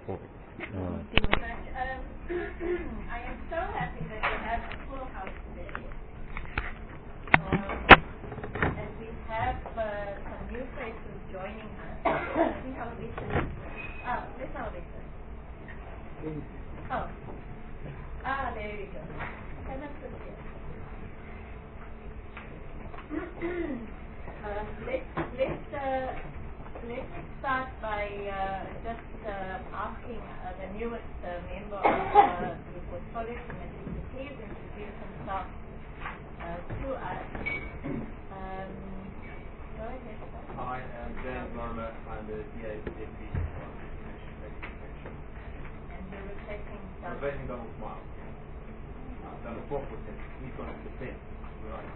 Thank you very much. I am so happy that we have a full house today. And we have some new faces joining us. I think our Lisa. Where's our Lisa? Oh. There you go. Can I sit here? Let's start by just asking the newest member of the portfolio committee to please introduce himself to us. Go ahead. Hi, I'm James Lorimer. I'm the DA Deputy on Information Section. And you're replacing Donald Smile. I've done a 4-4 test. He's gone to the 10. Right.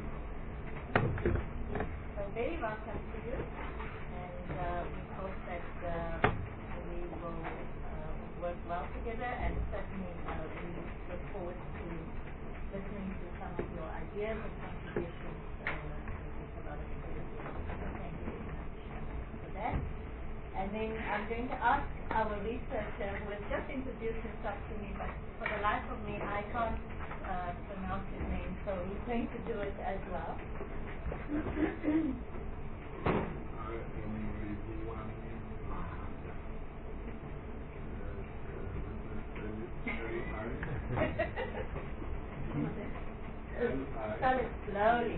So very welcome to you. And we hope that we will work well together, and certainly we look forward to listening to some of your ideas and contributions with a lot of activity. So thank you very much for that. And then I'm going to ask our researcher, who has just introduced himself to me, but for the life of me I can't pronounce his name, so he's going to do it as well. Spell it slowly.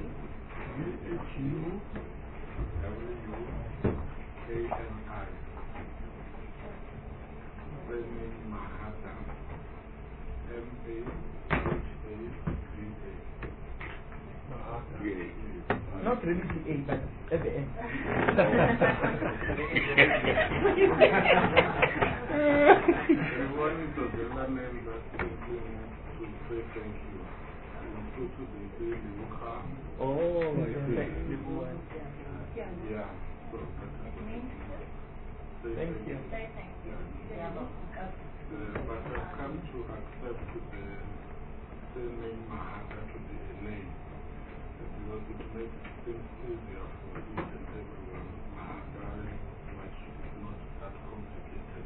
Not really A, but at the end. Everyone is a general name that is going to say thank you. Oh, yeah. So Thank you. Say thank you. But I've come to accept the surname Mahata to be a name. Because it makes things easier for each and everyone. Mahata much is not that complicated.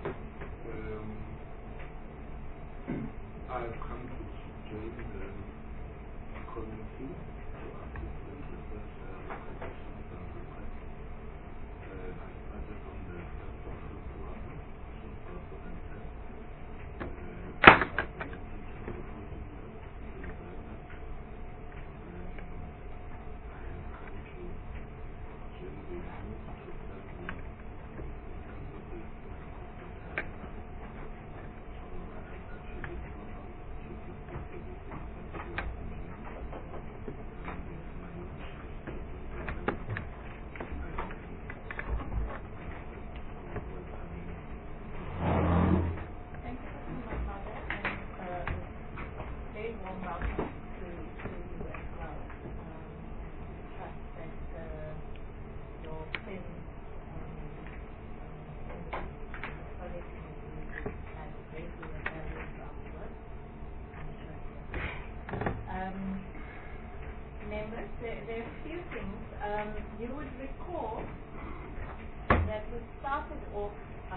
I've come to join the committee to assist in research recommendations and requests. I started on the 1st of February 2010. I've been engaged for 14 years since then. I have come to join the youth to serve them in terms of the There are a few things. You would recall that we started off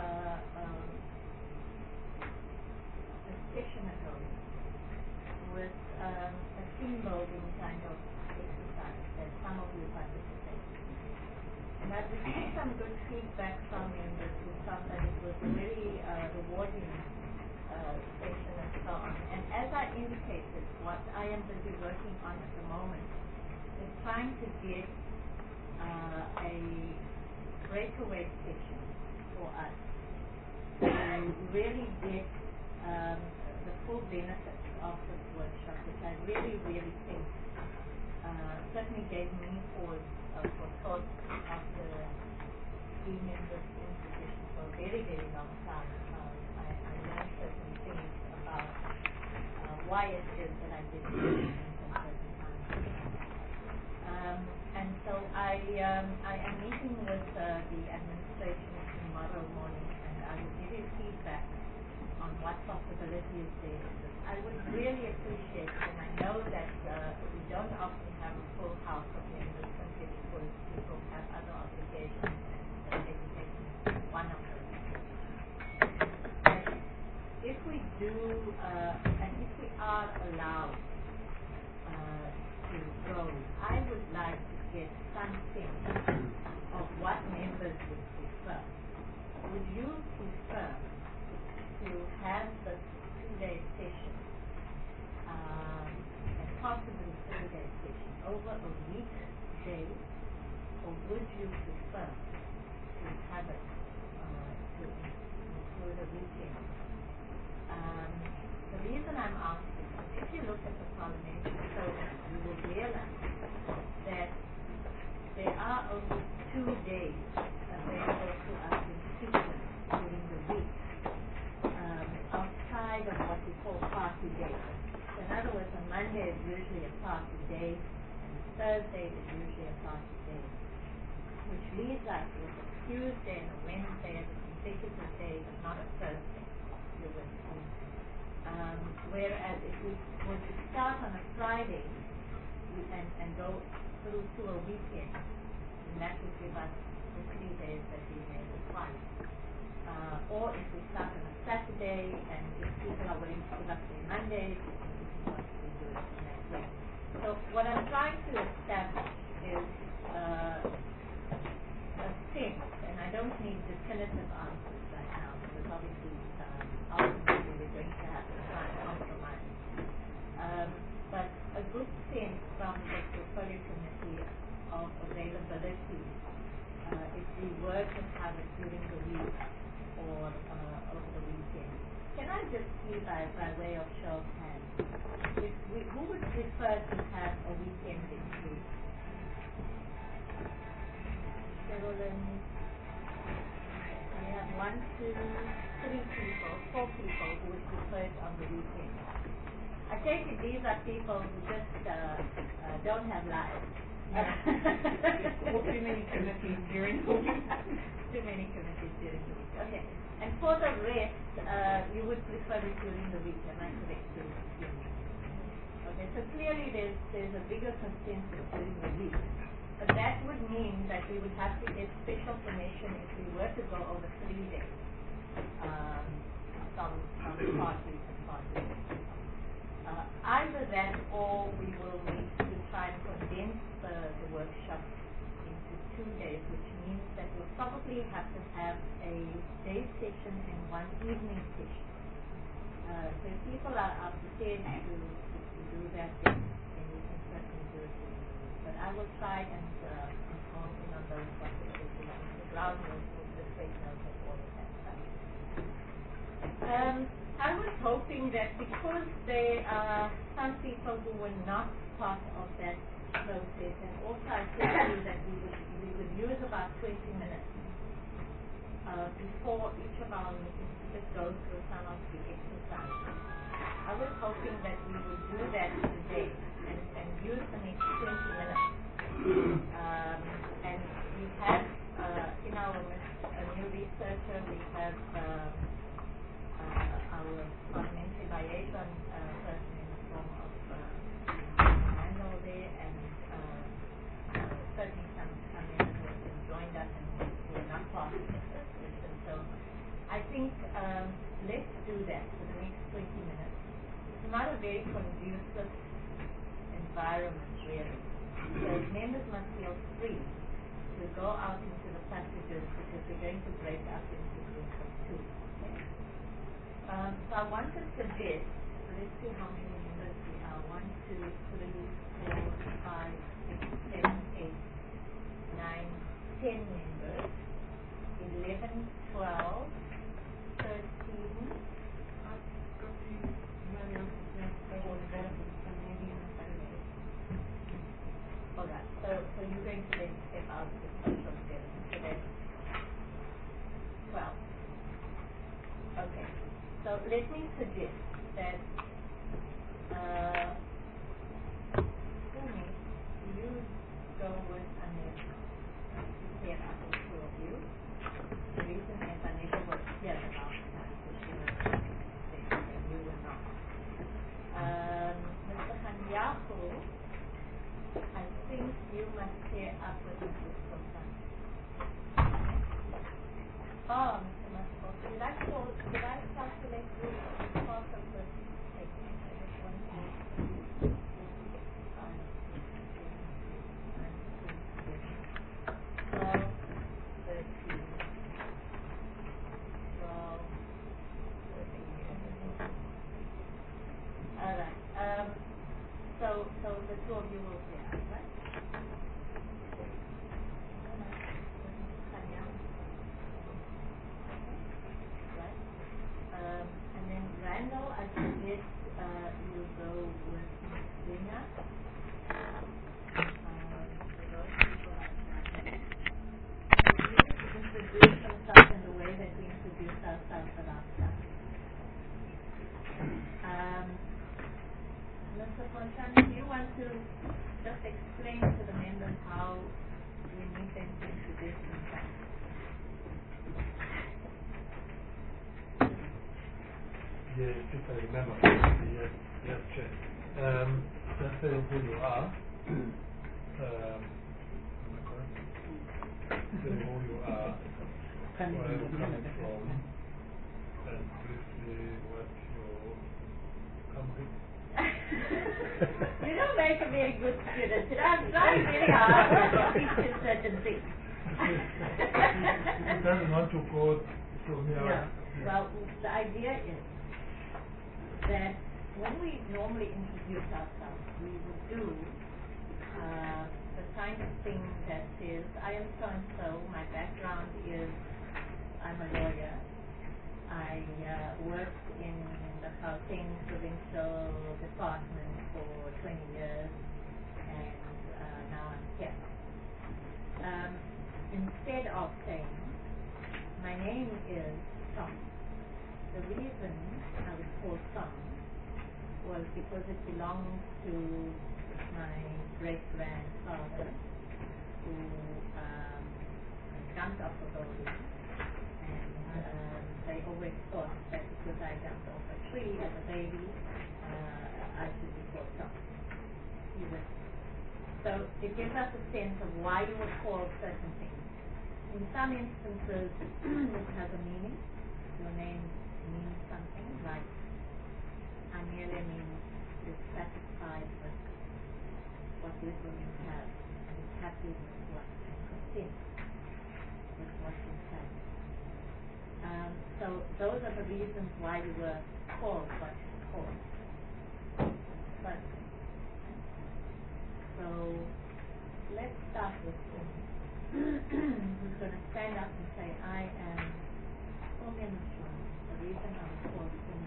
a session ago with a team building kind of exercise that some of you participated in. And I've received some good feedback from members who found that it was a very rewarding session and so on. And as I indicated, what I am busy working on at the moment is trying to get a breakaway session for us to really get the full benefits of this workshop, which I really, really think certainly gave me pause for thought after being in this institution for a very, very long time. I learned certain things about why it is that I did certain things at certain times. And so I am meeting with the administration tomorrow morning, and I will give you feedback on what possibilities there is. I would really appreciate, and I know that we don't often have a full house of members simply because people have other obligations, and education is one of those. we do, and if we are allowed to go, I would like to get some sense of what members would prefer. Would you prefer to have this 2-day session, and possibly 3-day session, over a weekday, or would you prefer to have it to include a weekend? The reason I'm asking is if you look at the parliamentary program, you will realize that there are only 2 days available to us in sequence during the week, outside of what we call party days. So in other words, on Monday is usually a party day, and Thursday is usually a party day, which leaves us with a Tuesday and a Wednesday as a consecutive day, but not a Thursday. You will see. Whereas if we were to start on a Friday and go through to a weekend, then that would give us the 3 days that we may require. Or if we start on a Saturday, and if people are willing to give us their Mondays, we can possibly do it in that way. So what I'm trying to establish is a sense, and I don't need definitive answers right now, because obviously ultimately we're going to have to try and compromise. But a good sense from the portfolio committee of availability if we were to have it during the week or over the weekend. Can I just see by way of show of hands, who would prefer to have a weekend this week? Carolyn, we have 1, 2, 3 people, 4 people who would prefer it on the weekend. I take it these are people who just don't have lives. Or too many committees during the week. Too many committees during the week. Okay. And for the rest, you would prefer it during the week, am I correct? Okay, so clearly there's a bigger consensus during the week. But that would mean that we would have to get special permission if we were to go over 3 days from parties and parties. Either that, or we will need to try and condense the workshop into 2 days, which means that we'll probably have to have a day session and 1 evening session. So if people are prepared to do that, then we can certainly do it. But I will try and hone in on those possibilities. The ground will just take note of all of that stuff. I was hoping that because there are some people who were not part of that process, and also I said to you that we would use about 20 minutes before each of our meetings to just go through some of the exercises. I was hoping that we would do that today and use the next 20 minutes. And we have in our a new researcher, we have our parliamentary liaison person in the form of Amanda there, and certainly some members who have joined us and who are not part of the first session. So I think let's do that for the next 20 minutes. It's not a very conducive environment, really. So members must feel free to go out into the passages because we're going to break up into groups of 2. Okay? So I want to suggest, let's see how many members we are. 1, 2, 3, 4, 5, 6, 7, 8, 9, 10 members. 11, 12, 13. Alright, so you're going to then step out to social skills. So that's 12. Okay. So let me suggest that Sumi, you go with Aneta. You pair up the 2 of you. The reason is Aneta was here the last time, so she was sick and you were not. Mr. Hanyaku, I think you must pair up with Mr. Sultan. Oh, Mr. Mascot, did I calculate you? handle, I suggest you go with Lina. For those people like introduce themselves in the way that we introduced ourselves the last time. Mr. Fontaine, do you want to just explain to the members how we need them to introduce themselves? Yes, if I remember. Yes, Chair. Just saying who you are. Am I correct? Say who you are, where you're coming from, and briefly what your company. You don't make a very good student. I'm trying very hard to teach you certain things. He doesn't want to go from here. Yeah. Well, the idea is that when we normally introduce ourselves, we would do the kind of thing that says, I am so-and-so, my background is, I'm a lawyer, I worked in the Gauteng Provincial Department for 20 years, and now I'm here. Instead of saying, my name is Tom. The reason I was called Tom was because it belongs to my great-grandfather who jumped off a building, and they always thought that because I jumped off a tree as a baby, I should be called Tom. So it gives us a sense of why you would call certain things. In some instances, it has a meaning. Your name means something, like Aniele means you're satisfied with what little you have, and is happy with what, and content with what you have. So those are the reasons why you were called what you called. But, so let's start with him. Who's going to stand up and say, I am Fumi Mushwan, the reason I was called Fumi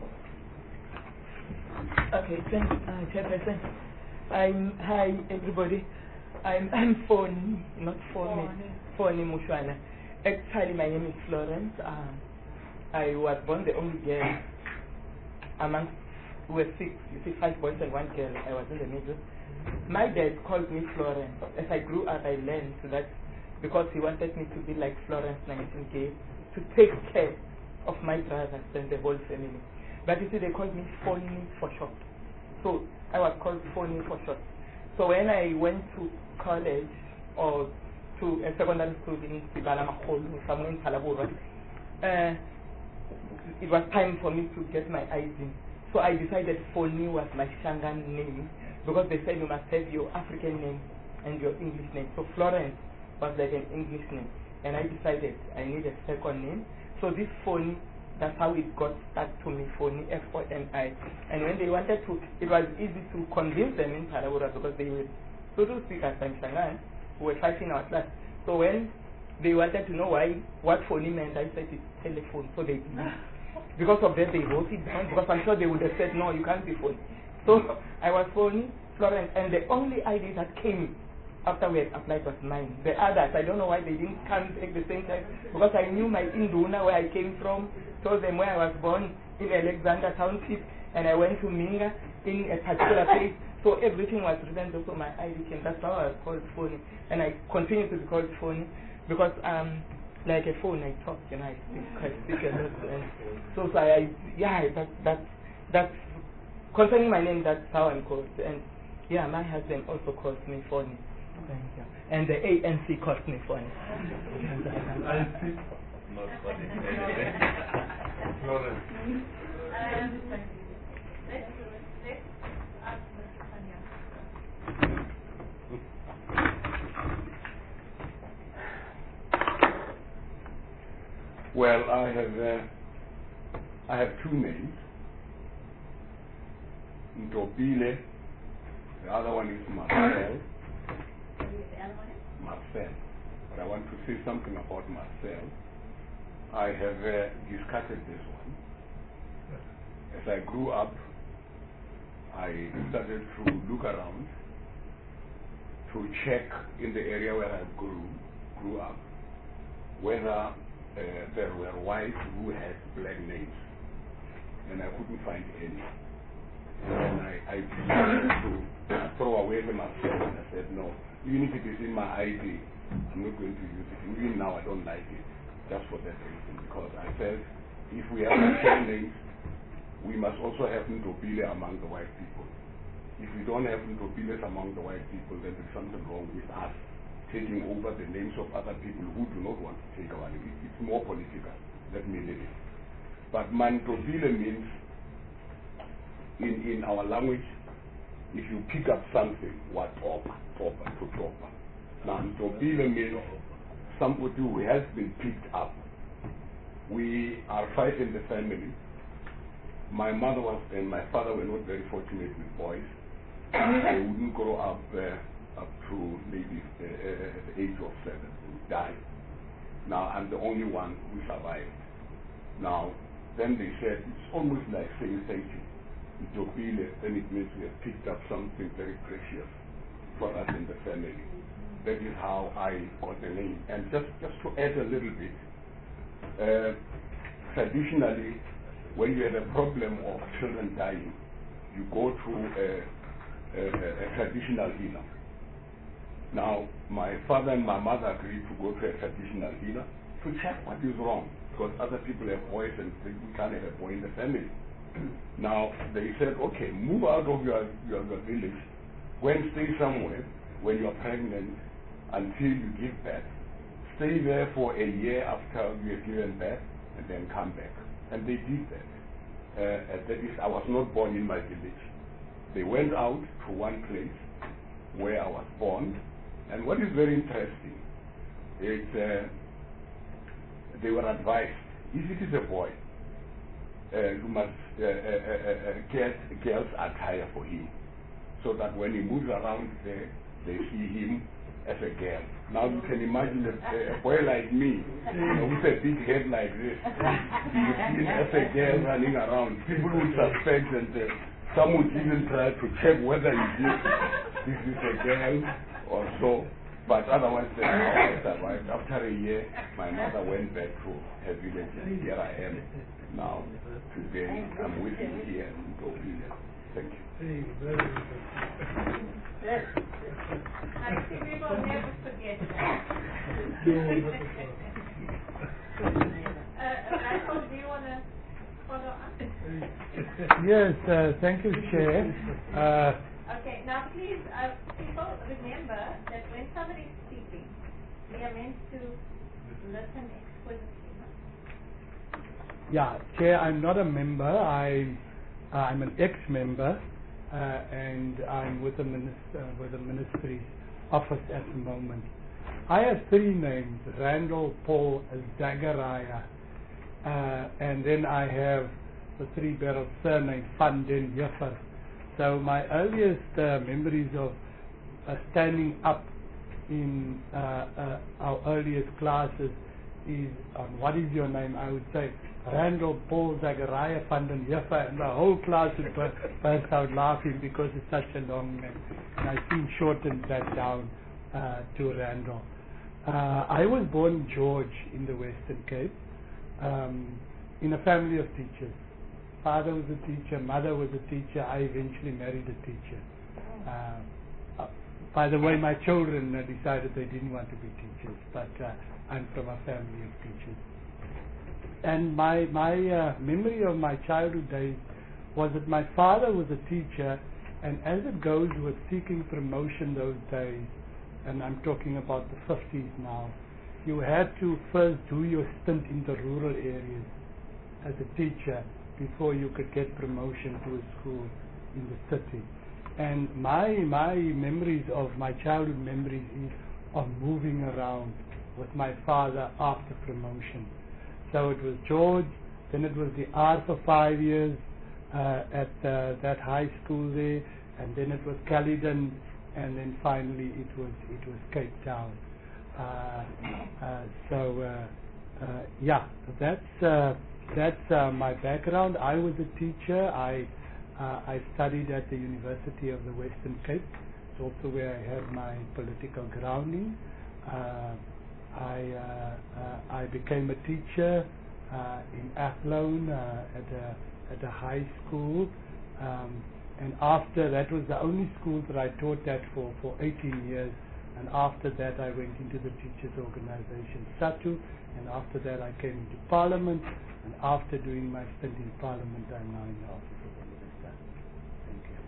Mushwan. Okay, thanks, Chairperson. Hi everybody. I'm Foni, not Foni Mushwana. Actually, my name is Florence. I was born the only girl amongst, we were 6, you see, 5 boys and 1 girl. I was in the middle. My dad called me Florence. As I grew up, I learned that because he wanted me to be like Florence Nightingale, to take care of my brothers and the whole family. But you see, they called me Foni for short. So I was called Foni for short. So when I went to college or to a secondary school in Sibala Makolo, somewhere in Palabora, it was time for me to get my ID. So I decided Foni was my Shangan name, because they said you must have your African name and your English name. So Florence was like an English name. And I decided I need a second name. So this Foni, that's how it got stuck to me, Foni, F-O-N-I. And when they wanted to, it was easy to convince them in Palabora, because they were total speakers and Shangan, who were 5 in our class. So when they wanted to know what Foni meant, I said it's telephone. So they believed. Because of that, they wrote it down, because I'm sure they would have said, no, you can't be Foni. So I was Foni, Florence, and the only ID that came after we had applied was mine. The others, I don't know why they didn't come at the same time, because I knew my Induna, where I came from, told them where I was born in Alexander Township, and I went to Minga in a particular place. So everything was written, so my ID came. That's how I was called Foni, and I continue to be called Foni, because like a phone, I talk, I speak a lot. So that's concerning my name, that's how I'm called. And yeah, my husband also calls me Foni. Thank you. And the ANC calls me Foni. I see. Not funny. Florence. Let's ask Mr. Kanya. Well, I have 2 names. Ndobile. The other one is Marcel. The other one is? Marcel. But I want to say something about Marcel. I have discarded this one. as I grew up, I started to look around to check in the area where I grew up whether there were whites who had black names, and I couldn't find any. And I decided to throw away the myself, and I said, no, even if it is in my ID, I'm not going to use it. Even now I don't like it, just for that reason, because I felt if we have to share names, we must also have Ndobile among the white people. If we don't have Ndobiles among the white people, then there's something wrong with us taking over the names of other people who do not want to take our name. It's more political, let me leave it. But Mandobile means, in our language, if you pick up something, what topa. Now, Ndobile means somebody who has been picked up. We are 5 in the family. My mother and my father were not very fortunate with boys. They wouldn't grow up up to maybe the age of 7. They died. Now, I'm the only one who survived. Now, then they said, it's almost like saying thank you. Ndobile, then it means we have picked up something very precious for us in the family. That is how I got the name. And just to add a little bit, traditionally, when you have a problem of children dying, you go to a traditional healer. Now, my father and my mother agreed to go to a traditional healer to check what is wrong, because other people have boys and we can't have a boy in the family. Now, they said, okay, move out of your village, go and stay somewhere when you're pregnant until you give birth. Stay there for a year after you have given birth, and then come back. And they did that. That is, I was not born in my village. They went out to one place where I was born, and what is very interesting is they were advised, if it is a boy, you must get girl's attire for him, so that when he moves around there, they see him as a girl. Now you can imagine a boy like me, with a big head like this, you see him as a girl running around. People would suspect, and some would even try to check whether this is a girl or so. But otherwise, I survived. After a year, my mother went back to her village, and here I am now. Today, I'm with you here in Ndobile. Thank you. I think we will never forget that. Randall, do you want to follow up? Yes, thank you, Chair. Okay, now please, people remember that when somebody is speaking, we are meant to listen exquisitely. Yeah, Chair, I'm not a member. I'm an ex-member, and I'm with the ministry's office at the moment. I have 3 names: Randall Paul Zagaraya, and then I have the 3-barrel surname Van den Heever. So my earliest memories of standing up in our earliest classes is, what is your name? I would say Randall Paul Zagaraya Van den Heever, and the whole class would burst out laughing because it's such a long name. And I soon shortened that down to Randall. I was born George in the Western Cape, in a family of teachers. Father was a teacher, mother was a teacher. I eventually married a teacher. By the way, my children decided they didn't want to be teachers, but I'm from a family of teachers. And my memory of my childhood days was that my father was a teacher, and as it goes with seeking promotion those days, and I'm talking about the 50s now, you had to first do your stint in the rural areas as a teacher before you could get promotion to a school in the city. And my memories of my childhood memories is of moving around with my father after promotion. So it was George, then it was the R for 5 years at that high school there, and then it was Caledon, and then finally it was Cape Town. Yeah, that's that's my background. I was a teacher. I studied at the University of the Western Cape. It's also where I had my political grounding. I became a teacher in Athlone at a high school. And after that was the only school that I taught at for 18 years. And after that I went into the teachers organization SATU, and after that I came into Parliament, and after doing my stint in Parliament I'm now in the office of the Minister. Thank you.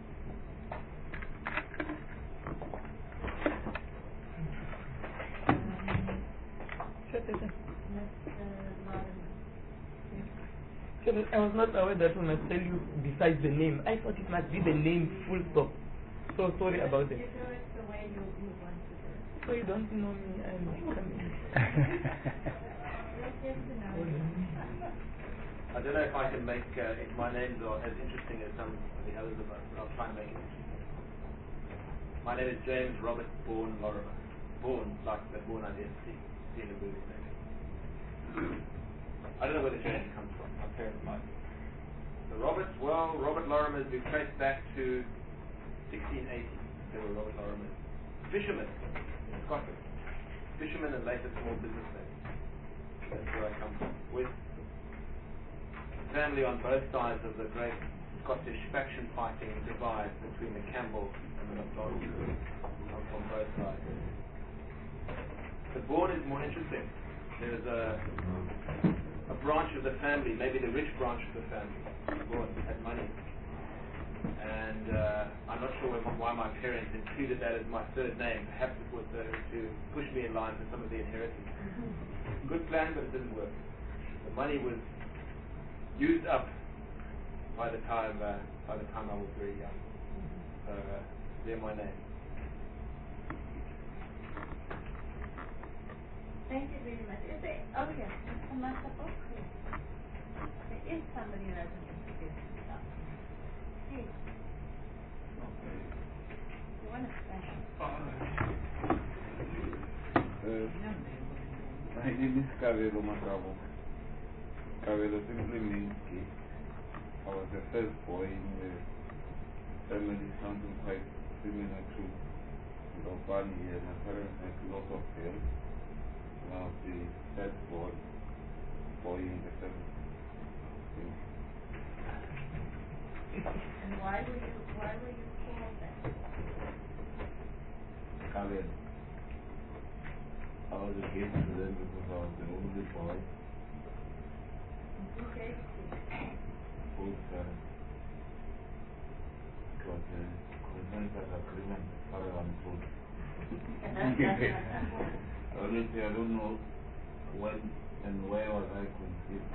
I was not aware that we must tell you besides the name. I thought it must be the name full stop. So sorry about that. You do it the way you want to do it. So you don't know me, I'm coming. Let's get to know you. I don't know if I can make if my names are as interesting as some of the others of us, but I'll try and make it interesting. My name is James Robert Bourne Lorimer. Bourne, like the Bourne I did see in the movie maybe. I don't know where the James comes from. My parents might. The Roberts, well, Robert Lorimer has been traced back to 1680. There were Robert Lorimer. Fishermen in Scotland. Fishermen and later small businessmen. That's where I come from. With family on both sides of the great Scottish faction fighting divide between the Campbells and the MacDonalds. I'm from both sides. The Bourne is more interesting. There's a branch of the family, maybe the rich branch of the family, Bourne, had money. And I'm not sure why my parents included that as my third name. Perhaps it was to push me in line for some of the inheritance. Good plan, but it didn't work. The money was used up by the time I was very young. So they're my name. Thank you very much. Is there, oh yes, Mr. Masapok. There is somebody who hasn't introduced himself. Hey. You want to stand? My name is Kavelo Makabo. Kavelo simply means kid. I was the first boy in the family, something quite similar to Lopani here. My parents had lots of girls. I was the first boy in the family. And why were you called that? Kavelo. I was a kid to them because I was the only boy. Who gave it to you? Both parents. It was a consensus agreement as far as I'm told. Honestly, I don't know when and where was I conceived.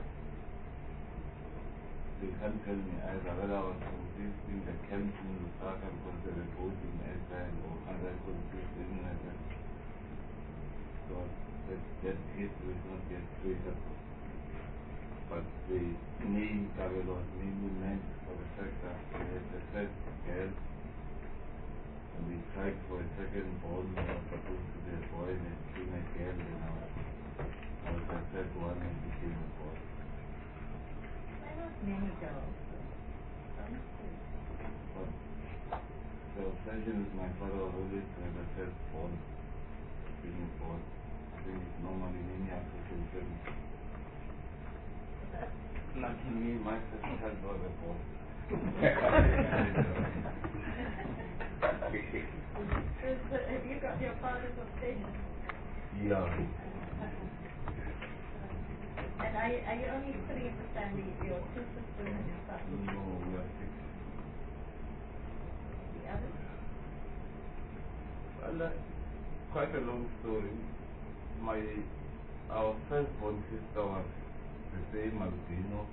They can't tell me either whether I was conceived in the camp in Lusaka because they were both in exile, or was I conceived in that. So that history is not yet straight up. But the name Kavelo was mainly meant for the fact that they had the first girl, and we tried for a second born. I was supposed to be a boy, and it became a girl, and I was the third one and became a boy. Why not many girls? But the obsession with my father was always to have a first born, being a boy. I think it's normal in any African family. Lucky me, my first child was a boy. Have you got your father's obsession? Yeah. And are you only three in the family? Your two sisters and your son? No, we are six. The others? Well, quite a long story. Our firstborn sister was the same as Dino.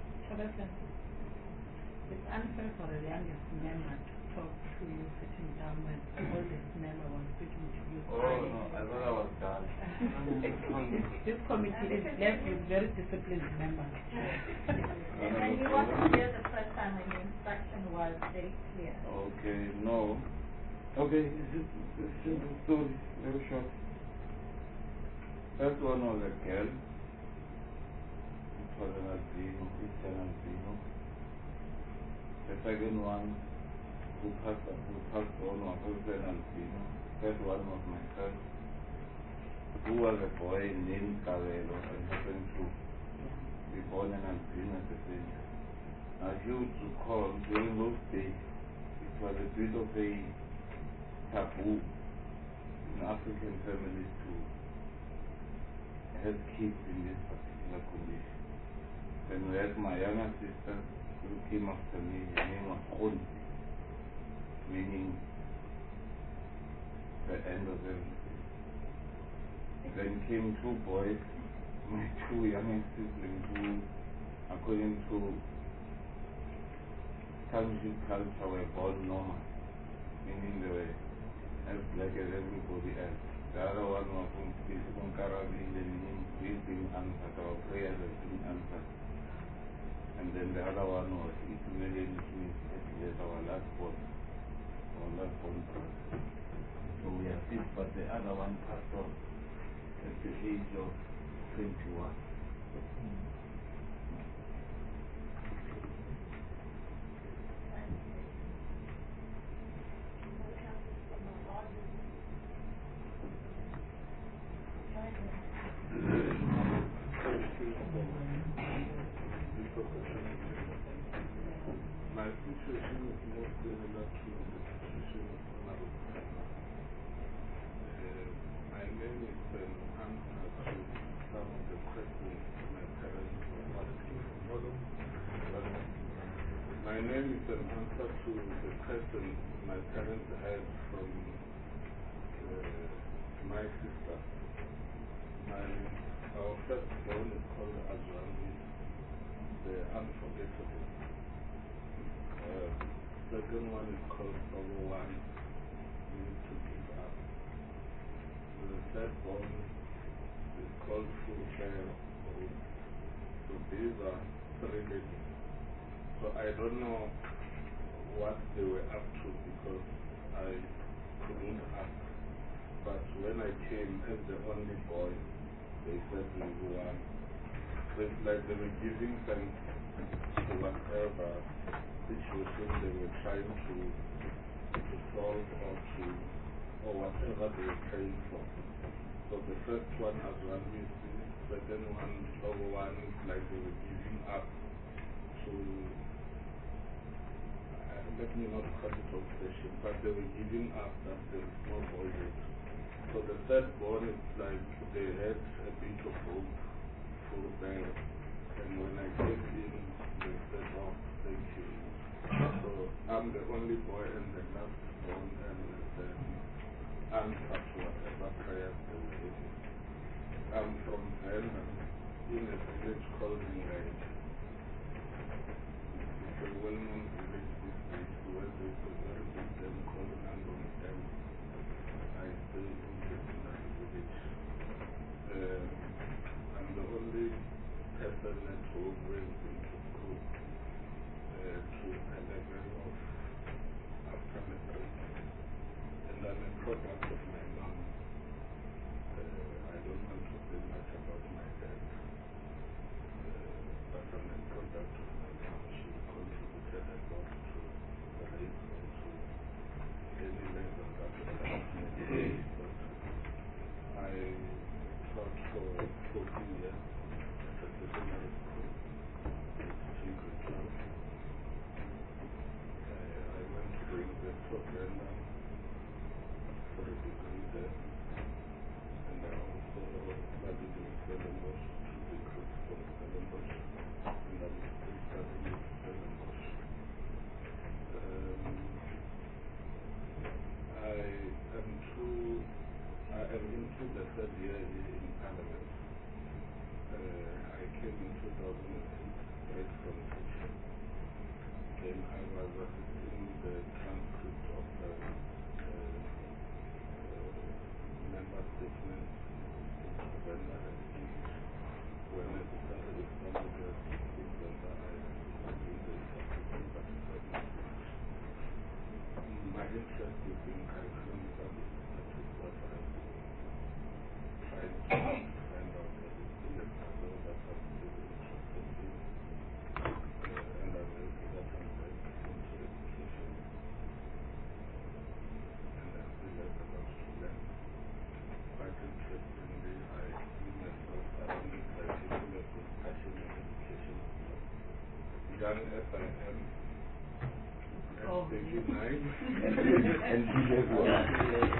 It's unfair for the youngest member to talk to you sitting down when the oldest member was speaking to you. Oh no, I thought I was done. This committee is left with very disciplined members. And you wasn't here the first time when the instruction was very clear. Okay, no. Okay, it's just a simple story, very short. First one was a girl. It was an albino. It second one who passed on was also an albino. That one was my first, who was a boy named Cabello and happened to be born an albino at the same time. Now, if you recall, during those days, it was a bit of a taboo in African families to have kids in this particular condition. Then we had my younger sister who came after me. Her name was Khonzi, meaning the end of everything. Then came two boys, my two youngest siblings, who, according to township culture, were born normal, meaning they were as black as everybody else. The other one was from Caribbean, meaning we've been answered, our prayers have been answered. And then the other one was Ismailian, which means yes, our last born brother. So we are six, but the other one passed on at the age of 21. My situation is more similar to the situation of Honorable. My name is an answer to some of the questions my parents were asking. My name is an answer to the questions my parents had from my sister. Our first born is called Azwandi, the unforgettable. Second one is called number one, we need to give up. The third one is called full fair. So these are three ladies. So I don't know what they were up to because I couldn't ask. But when I came as the only boy, they said we were, it's like they were giving thanks to whatever situation they were trying to solve or whatever they were praying for. So the first one as one is the second one, number one is like they were giving up to, let me not call it obsession, but they were giving up that there is no boy yet. So the third one is like they had a bit of hope for them. And when I came in, they said, oh, thank you. So I'm the only boy and the last born and the answer to whatever prayers they were having. I'm from Ghana, in a village called Ngai. It's a well-known village these days where there's a very big dam called Nandoni Dam. I stay in that village. I'm the only person at home went into school to a level of after matric. And I'm a product of my mom. I don't want to say much about my dad, but I'm a product of my mom. She contributed a lot to raise me to any level that I made. I taught for 14 years at a secondary school, Grade 12. I went to the University of Ghana for a degree there, and I also studied in Stellenbosch, 2 degrees from Stellenbosch, and I'm still studying in Stellenbosch. I am into the third year in Parliament. I came in 2008 right from teaching. Then I was assisting the transcript of the member statements into Venda and English. When I started with somebody else in Venda, I was doing the interpreting, but it was not much. My interest is in curriculum studies. That is what I trying to find out everything in the puzzle that I'm really interested in. And I'm very that I'm very into it. young as I am, Oh, at 39, And he as well. I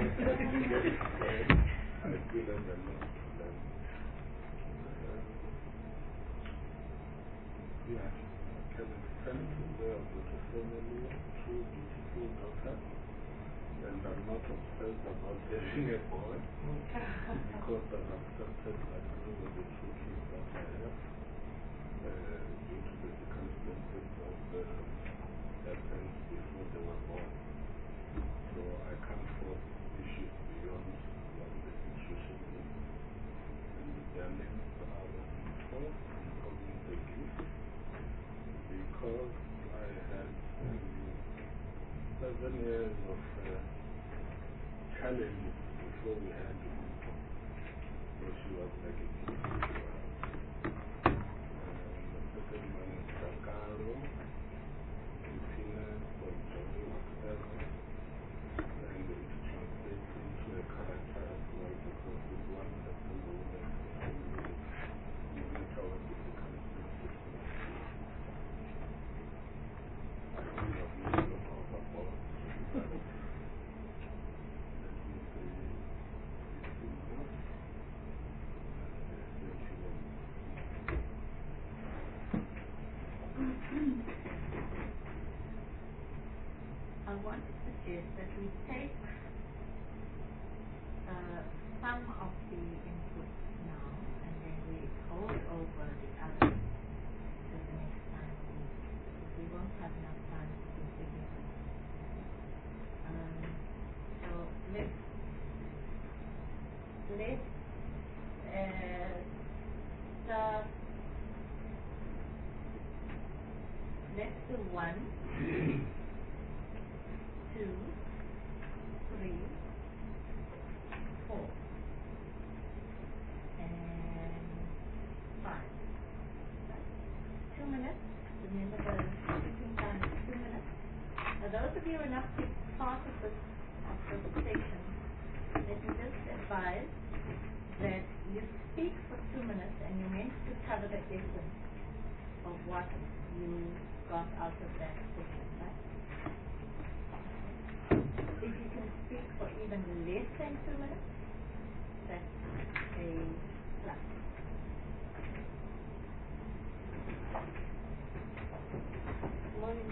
still have a lot to learn. Yeah, I can extend to say I've got a family, two beautiful daughters, and I'm not obsessed about having a boy because I've accepted that those are the two kids that I have due to the circumstances of the parents before they were born. So I can't force issues beyond what the situation is. And their names are Ovinto and Ovintegui because I had 7 years of challenges before we had Ovinto. So she was like a kid. The second one is Sakaro, Happiness or joy, whatever. And it translates into a character as well because with one person the woman can live no matter what the circumstances may be. I don't have need of overboard, but let me say it's enough. Thank you very much. I want to suggest that we take some of the inputs now and then we hold over the others to the next time we won't have enough time to consider them. So let's start. Let's do 1, 2, 3, 4, and 5. 2 minutes. Remember the speaking time is 2 minutes. Now those of you who are not part of this session, let me just advise that you speak for 2 minutes and you're meant to cover the essence of what you got out of that session, right? If you can speak for even less than 2 minutes, that's a plus. Morning,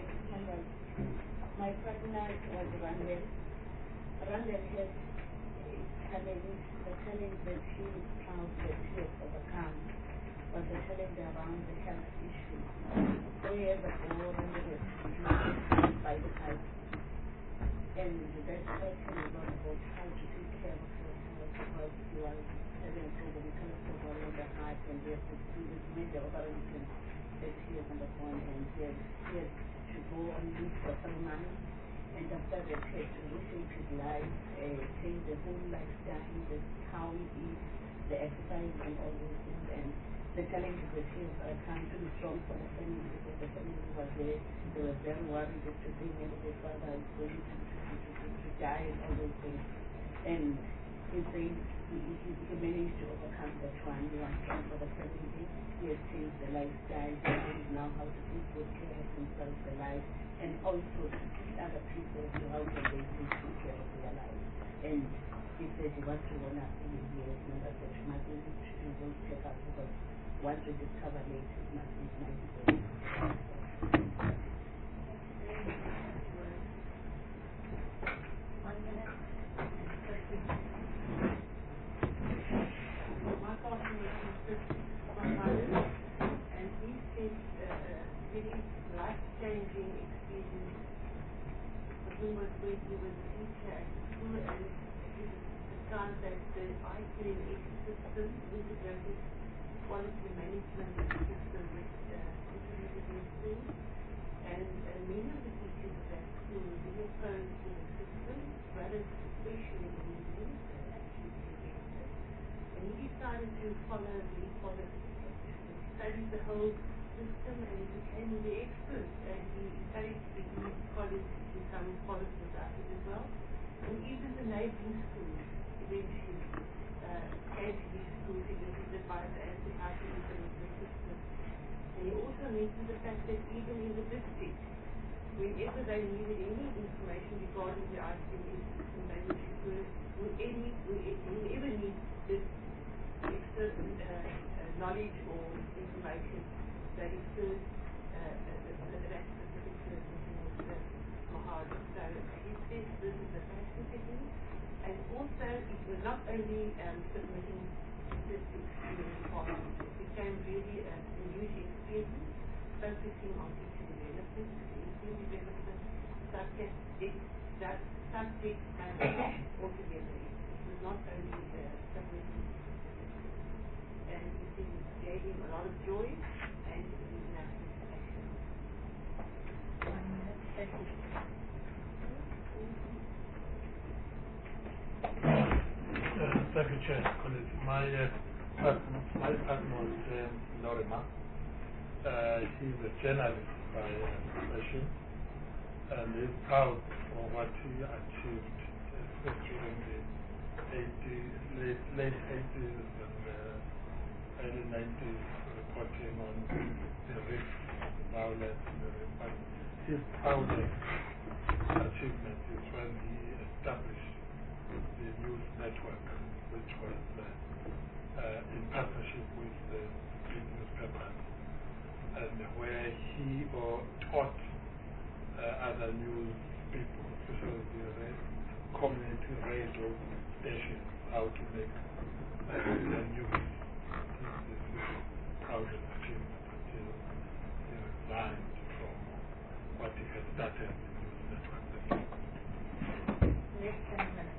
my partner was Randall. Randall has the challenge that she is proud that she has overcome was the challenge around the health issue. 4 years ago, Randall was diagnosed by the heart. And that taught him a lot about how to take care of yourself because he was having a problem with cholesterol in the heart and he had to do this major operation that he has undergone and he had to go on leave for 3 months. And after that, he had to reshape his life, change the whole lifestyle, how he eats, the exercise and all those things. And the challenges that he has come to be strong for the family because the family was there. They were very worried as to think maybe their father is going to die and all those things. And he said he managed to overcome that one. He was strong for the family. He has changed the lifestyle. He knows now how to take good care of himself, the life, and also to teach other people how can they take care of their life. And he said he wants to run up in his years, and I said, nothing you won't check out because once you discover late, it might be good. My partner was my mother, and he said very life-changing experience. He was when he was a teacher at school, and he described that the IQMS system, integrated quality management system, which introduced these things, and many of the teachers at that school were very opposed to the system, brothers especially in the youth, actually against it. And he decided to follow the quality approach. He studied the whole system and he became the expert, and he encouraged the youth colleagues to become quality about it as well. And even the neighboring schools eventually came to these schools to give his advice as to how to implement the system. And he also mentioned the fact that even in the district, whenever they needed any information regarding the ICMS system, they would refer whoever needed extra knowledge or information, they referred that specific person to Mr. Mahara. So he says this is a passion for him, and also it was not only submitting statistics to the department, it became really a huge experience, focusing on teacher development, team development, subject matter altogether. It was not only submitting statistics. And he said it gave him a lot of joy and enough satisfaction. Thank you, Chair. My partner was Lorema. He's a journalist by profession, and he's proud for what he achieved, especially in the late 80s and early 90s, reporting on the risk of violence in the rape. But his proudest achievement is when he established the news network, which was in partnership with the newspapers, and where he taught other news people, especially the community radio stations, how to make the news. This is his proudest achievement until he resigned from what he had started, the news network. Next 10 minutes.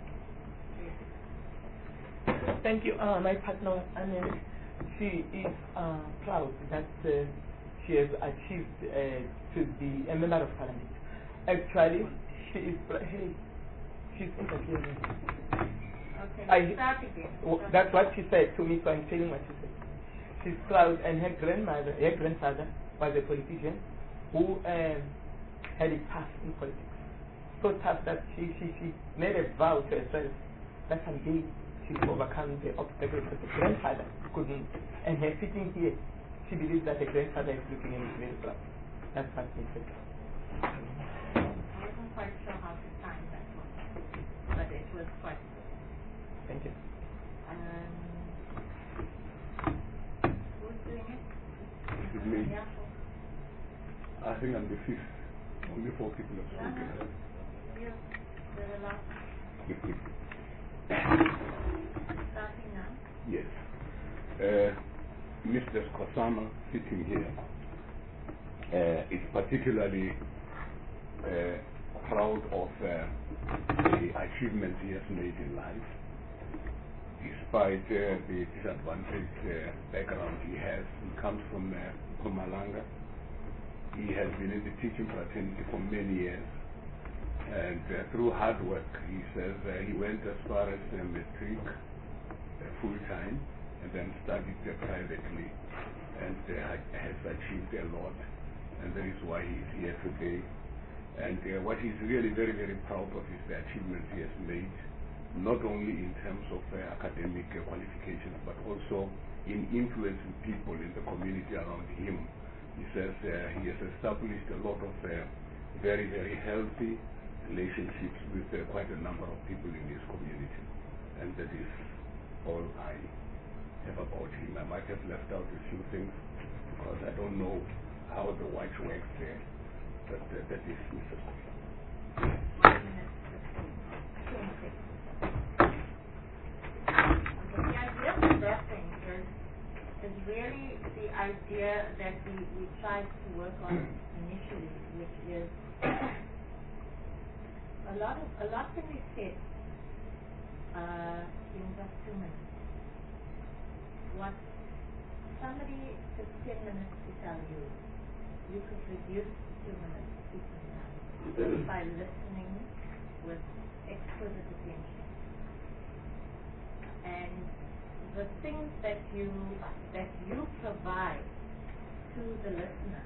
Thank you. My partner, she is proud that she has achieved to be a member of parliament. Actually, she is, she's interfering. Okay, start again. That's what she said to me, so I'm telling what she said. She's proud, and her grandfather was a politician who had it tough in politics. So tough that she made a vow to herself that someday she will overcome the obstacles that the grandfather couldn't. And her sitting here, she believes that the grandfather is looking and is very proud. That's what makes her proud. I wasn't quite sure how to time that one, but it was quite good. Thank you. Who's doing it? It's me. Yeah. I think I'm the fifth. Only 4 people have spoken. You're the last. Starting now? Yes. Mr. Skosana sitting here is particularly proud of the achievements he has made in life, despite the disadvantaged background he has. He comes from Mpumalanga. He has been in the teaching fraternity for many years, and through hard work, he says he went as far as matric full-time, and then studied privately, and has achieved a lot, and that is why he is here today. And what he's really very, very proud of is the achievements he has made, not only in terms of academic qualifications, but also in influencing people in the community around him. He says he has established a lot of very, very healthy relationships with quite a number of people in his community, and that is all I have about him. I might have left out a few things because I don't know how the watch works there, but that is Mr. Kofi. The idea of that thing is really the idea that we tried to work on initially, which is a lot can be said in just 2 minutes. What somebody took 10 minutes to tell you, you could reduce 2 minutes to 2 minutes just by listening with exquisite attention. And the things that you provide to the listener,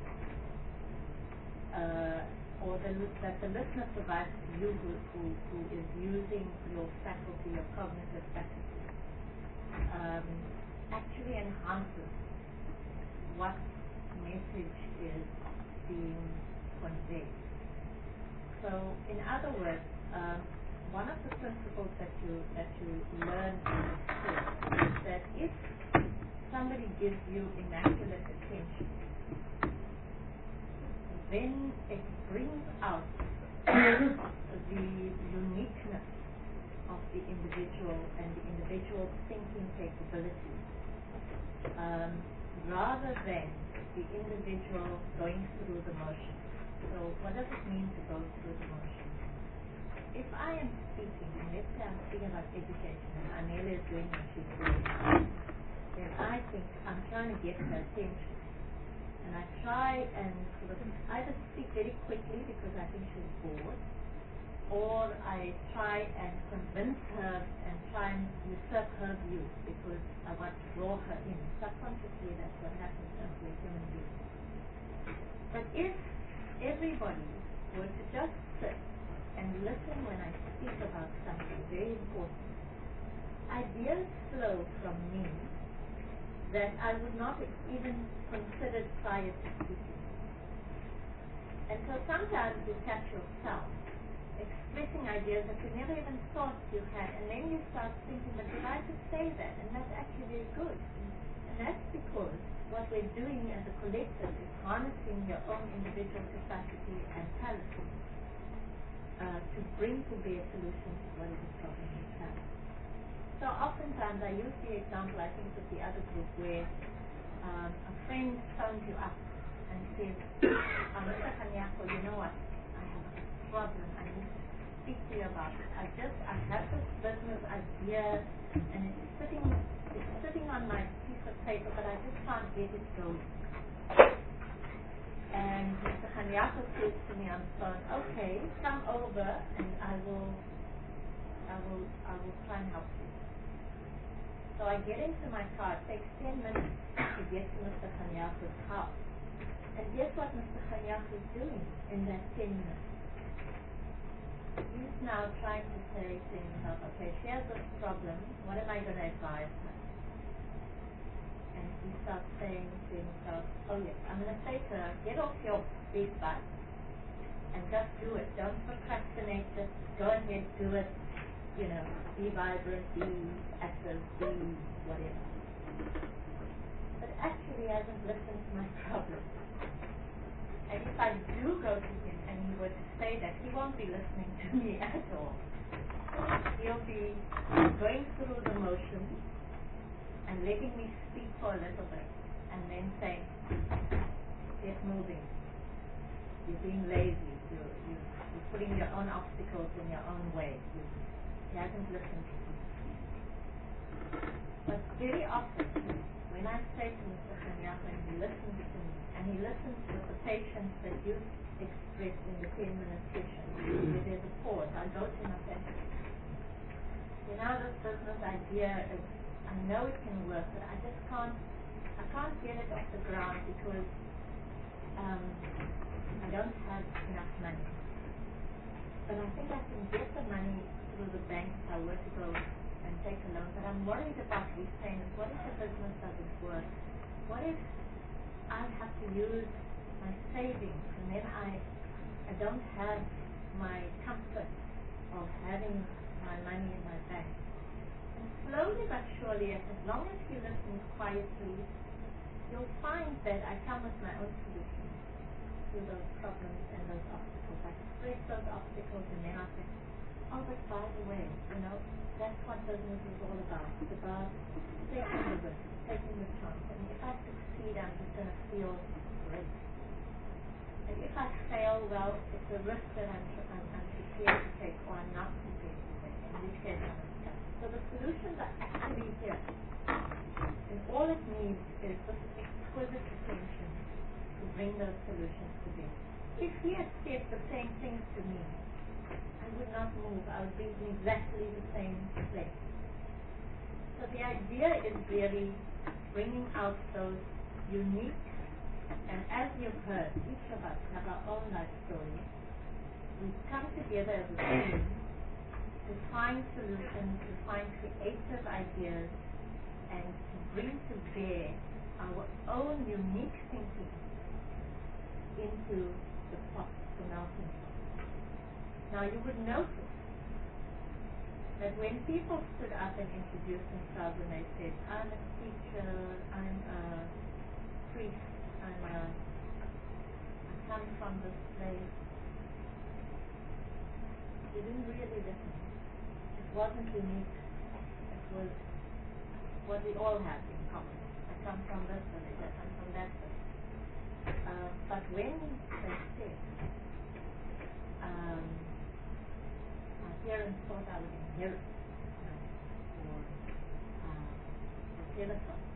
or that the listener provides to you who is using your faculty, your cognitive faculty, actually enhances what message is being conveyed. So, in other words, one of the principles that you learn in this course is that if somebody gives you immaculate attention, then it brings out the uniqueness of the individual and the individual's thinking capabilities, rather than the individual going through the motions. So what does it mean to go through the motions? If I am speaking, and let's say I'm speaking about education, and Amelia is doing what she's doing, then I think I'm trying to get her attention. And I try and sort of either speak very quickly because I think she's bored, or I try and convince her and try and usurp her view because I want to draw her in. Subconsciously, that's what happens as we're human beings. But if everybody were to just sit and listen when I speak about something very important, ideas flow from me that I would not have even considered prior to speaking. And so sometimes you catch yourself expressing ideas that you never even thought you had, and then you start thinking, but did I just say that? And that's actually very good. And that's because what we're doing as a collective is harnessing your own individual capacity and talent to bring to bear solutions to whatever problem you have. So oftentimes I use the example, I think, with the other group where a friend phones you up and says, Mr. Kanyako, you know what, I have a problem, I need to speak to you about it. I have this business idea and it's sitting on my piece of paper, but I just can't get it going. And Mr. Kanyako says to me on the phone, okay, come over and I will try and help you. So I get into my car. It takes 10 minutes to get to Mr. Kanyako's house. And guess what Mr. Kanyako is doing in that 10 minutes? He's now trying to say to himself, okay, she has this problem. What am I going to advise her? And he starts saying to himself, oh yes, I'm going to say to her, get off your big butt and just do it. Don't procrastinate, just go ahead, do it. You know, be vibrant, be active, be whatever. But actually he hasn't listened to my problem. And if I do go to him and he were to say that, he won't be listening to me at all. He'll be going through the motions and letting me speak for a little bit and then saying, get moving. You're being lazy. You're putting your own obstacles in your own way. He hasn't listened to me. But very often, when I say to Mr. Kanyako and he listens to me, and he listens with the patience that you expressed in the 10-minute session, where there's a pause, I go to him and say, you know, this business idea, I know it can work, but I just can't get it off the ground because I don't have enough money. But I think I can get the money through the bank if I were to go and take a loan. But I'm worried about repayments. What if the business doesn't work? What if I have to use my savings and then I don't have my comfort of having my money in my bank? And slowly but surely, as long as you listen quietly, you'll find that I come with my own solutions to those problems and those obstacles. I express those obstacles and then I say, oh, but by the way, you know, that's what business is all about. It's about taking the risk, taking the chance. And if I succeed, I'm just going to feel great. And if I fail, well, it's a risk that I'm prepared to take or I'm not prepared to take, in which case I'm going to stop. So the solutions are actually here. And all it needs is this exquisite attention to bring those solutions to bear. If he had said the same things to me, I would not move. I would be in exactly the same place. So the idea is really bringing out those unique, and as you've heard, each of us have our own life story. We come together as a team to find solutions, to find creative ideas, and to bring to bear our own unique thinking into the pot, the melting pot. Now you would notice that when people stood up and introduced themselves and they said, I'm a teacher, I'm a priest, I come from this place, you didn't really listen. It wasn't unique. It was what we all have in common. I come from this village, I come from that village. But when they said, my parents thought I would inherit, or the telephone,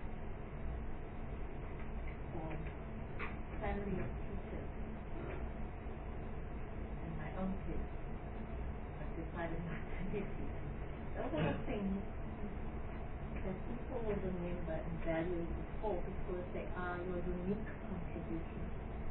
or family of teachers, and my own kids, but decided not to live here. Those are the things that people will remember and value you for because they are your unique contribution.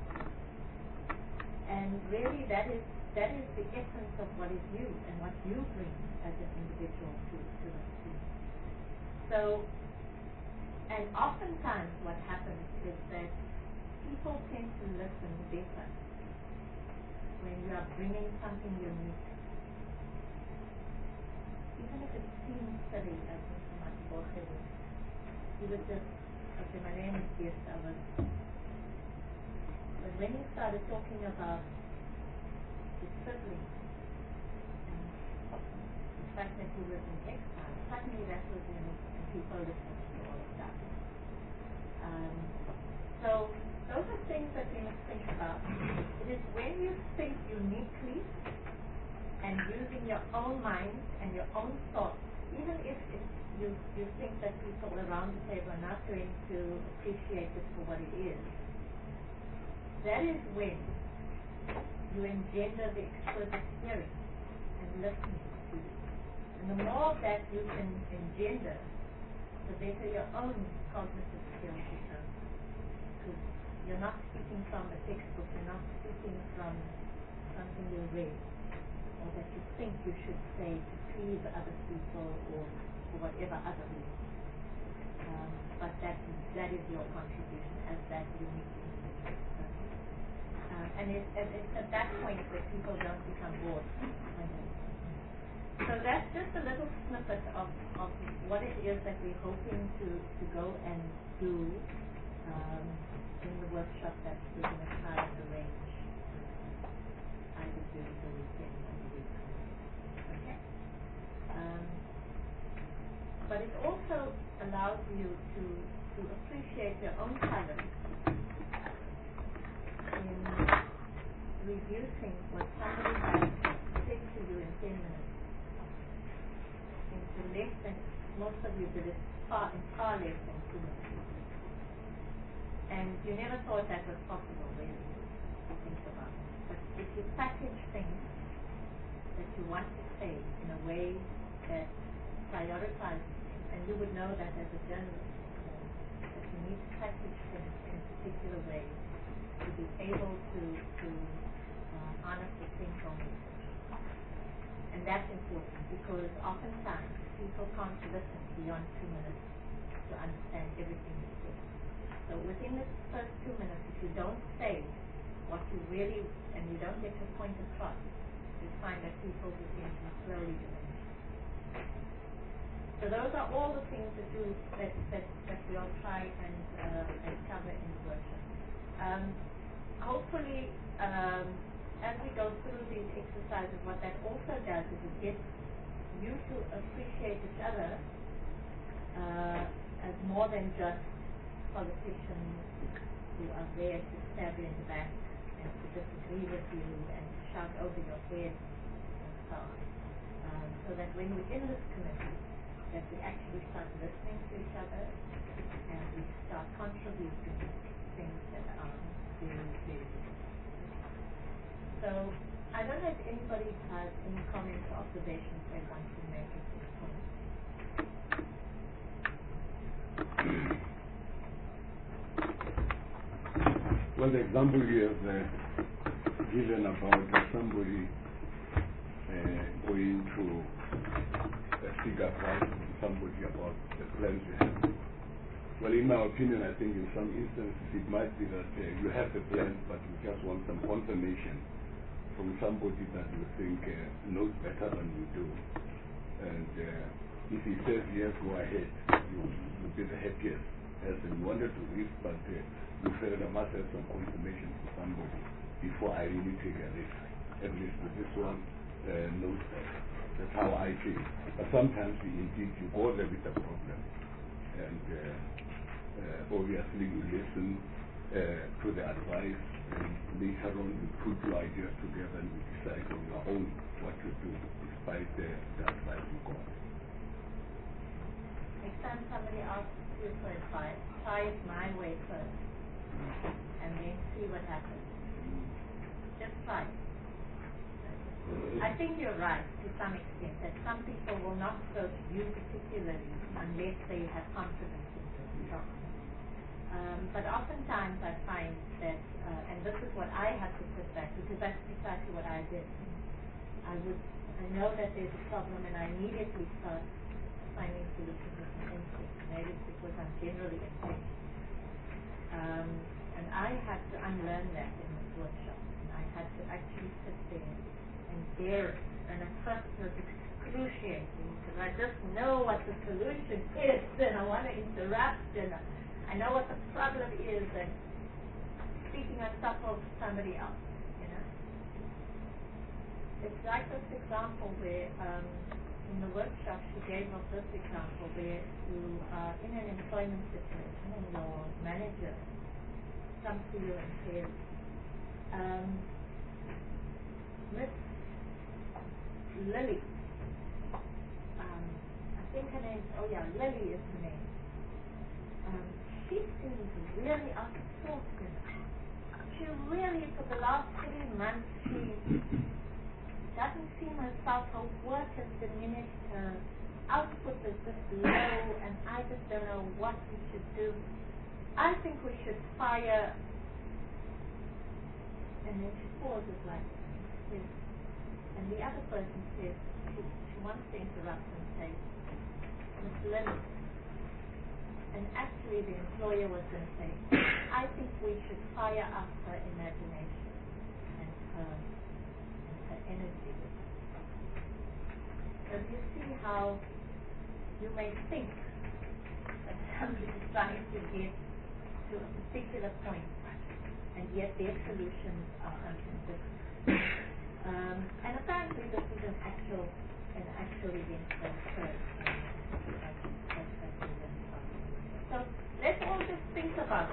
And really that is the essence of what is you and what you bring as an individual to the team. So, and oftentimes what happens is that people tend to listen better when you are bringing something unique. Even if it seems silly, as Mr. Matiboche was, he was just, okay, my name is Dirk, but when he started talking about his siblings and the fact that he was in exile, suddenly that was unique and people listened to all of that. So those are things that we must think about. It is when you think uniquely and using your own mind and your own thoughts, even if you think that people around the table are not going to appreciate it for what it is, that is when you engender the exquisite hearing and listening to it. And the more of that you can engender, the better your own cognitive skills become. Because you're not speaking from a textbook, you're not speaking from something you read, or that you think you should say to please other people or for whatever other reason. But that is your contribution as that unique individual. And it's at that point that people don't become bored. So that's just a little snippet of what it is that we're hoping to go and do in the workshop that we're going to try and arrange either during the weekend or the week. Okay? But it also allows you to appreciate your own talent in reducing what somebody might say to you in 10 minutes into less than, most of you did it far less than 2 minutes. And you never thought that was possible, really, to think about it. But if you package things that you want to say in a way that prioritizes things, and you would know that as a journalist, that you need to package things in a particular way to be able to harness the central message. And that's important because oftentimes people can't listen beyond 2 minutes to understand everything you say. So within the first 2 minutes, if you don't say what you really, and you don't get your point across, you find that people's attention slowly diminishes. So those are all the things that we'll try and cover in the workshop. Hopefully, as we go through these exercises, what that also does is it gets you to appreciate each other as more than just politicians who are there to stab you in the back and to disagree with you and to shout over your head and so on. So that when we're in this committee, that we actually start listening to each other and we start contributing things that are very, very different. So I don't know if anybody has any comments or observations they want to make at this point. Well, the example you have given about somebody going to figure out somebody about the plans you have Well, in my opinion, I think in some instances it might be that you have the plans, but you just want some confirmation from somebody that you think knows better than you do. And if he says yes, go ahead, you'll be the happiest person. You wanted to risk, but you felt I must have some confirmation from somebody before I really take a risk. At least this one knows that. That's how I feel. But sometimes indeed you go there with a problem. And obviously you listen to the advice, and later on you put your ideas together and you decide on your own what to do despite the advice you got. Next time somebody asks you for advice, try it my way first and then see what happens. Just try. I think you're right to some extent that some people will not approach you particularly unless they have confidence in you. But oftentimes I find that, and this is what I have to put back, because that's precisely what I did. I know that there's a problem and I immediately start finding solutions with my instinct. Maybe it's because I'm generally impatient. And I had to unlearn that in this workshop. And I had to actually sit there and bear it. And at first it was excruciating because I just know what the solution is and I want to interrupt and I know what the problem is and speaking on top of somebody else, you know. It's like this example where in the workshop she gave us this example where you are in an employment situation and your manager comes to you and says, Miss Lily, I think her name, Lily is her name. She seems really out of sorts. She really, for the last 3 months, she doesn't seem herself. Her work has diminished. Her output is just low, and I just don't know what we should do. I think we should fire. And then she pauses like this. And the other person says, she wants to interrupt and say, Miss Lily. And actually the employer was going to say, I think we should fire up her imagination and her energy. So you see how you may think that somebody is trying to get to a particular point, and yet their solutions are something different. And apparently this is an actual event that occurred. So let's all just think about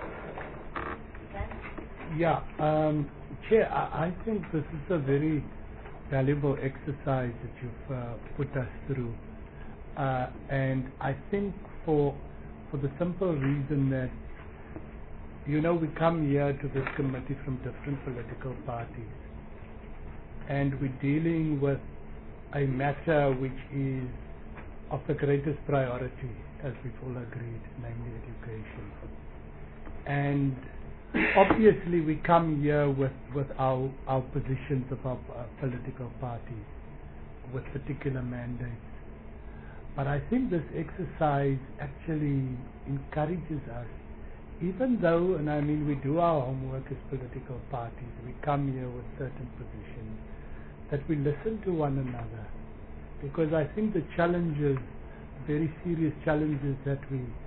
it. Yeah, Chair, I think this is a very valuable exercise that you've put us through. And I think for the simple reason that, you know, we come here to this committee from different political parties. And we're dealing with a matter which is of the greatest priority, as we've all agreed, namely education. And obviously we come here with our positions of our political parties, with particular mandates. But I think this exercise actually encourages us, even though, and I mean we do our homework as political parties, we come here with certain positions, that we listen to one another. Because I think the challenges, very serious challenges that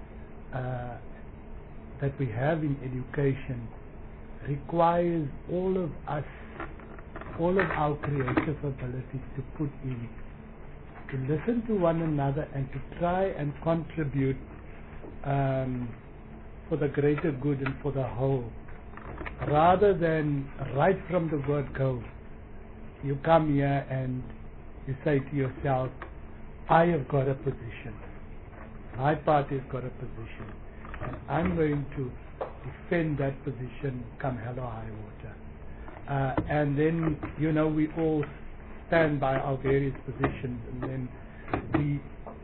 we have in education requires all of us, all of our creative abilities to put in, to listen to one another and to try and contribute for the greater good and for the whole, rather than right from the word go, you come here and you say to yourself, I have got a position, my party has got a position, and I'm going to defend that position come hell or high water. And then, you know, we all stand by our various positions, and then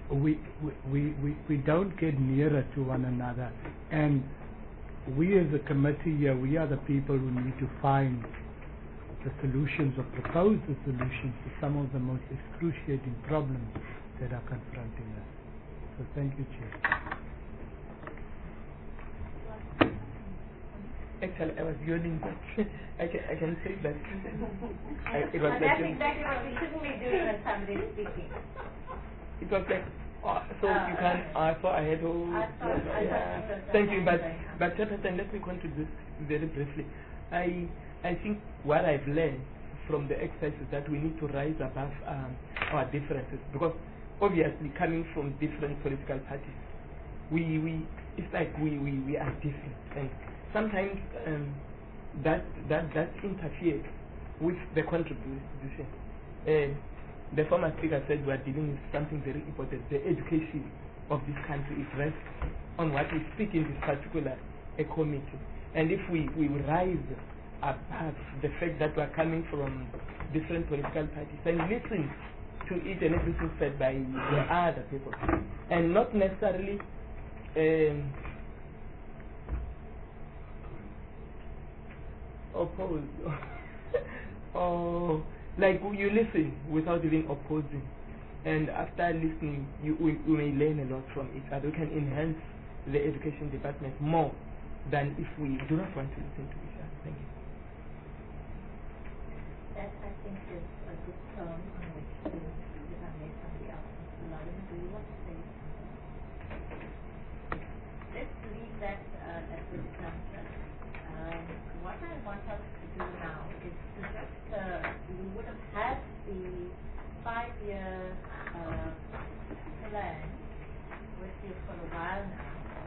we don't get nearer to one another. And we as a committee here, we are the people who need to find the solutions or propose the solutions to some of the most excruciating problems that are confronting us. So thank you, Chair. Actually, I was yawning, but I can say that it was But like that's exactly what we shouldn't be doing when somebody's speaking. it was like so you can so I had to I thought it was thank you, but amazing. Chairperson, let me contribute very briefly. I think what I've learned from the exercise is that we need to rise above our differences, because obviously coming from different political parties, it's like we are different, and sometimes that interferes with the contribution. The former speaker said we are dealing with something very important. The education of this country is rests on what we speak in this particular committee. And if we rise above the fact that we are coming from different political parties and listen to each and everything said by the other people, and not necessarily oppose or like you listen without even opposing, and after listening we may learn a lot from each other. We can enhance the education department more than if we do not want to listen to each other. Thank you. That, I think, is a good tone on which to evaluate somebody else. Mr. Lorimer, do you want to say something? Let's leave that at this juncture. What I want us to do now is to just, you would have had the 5-year plan with you for a while now.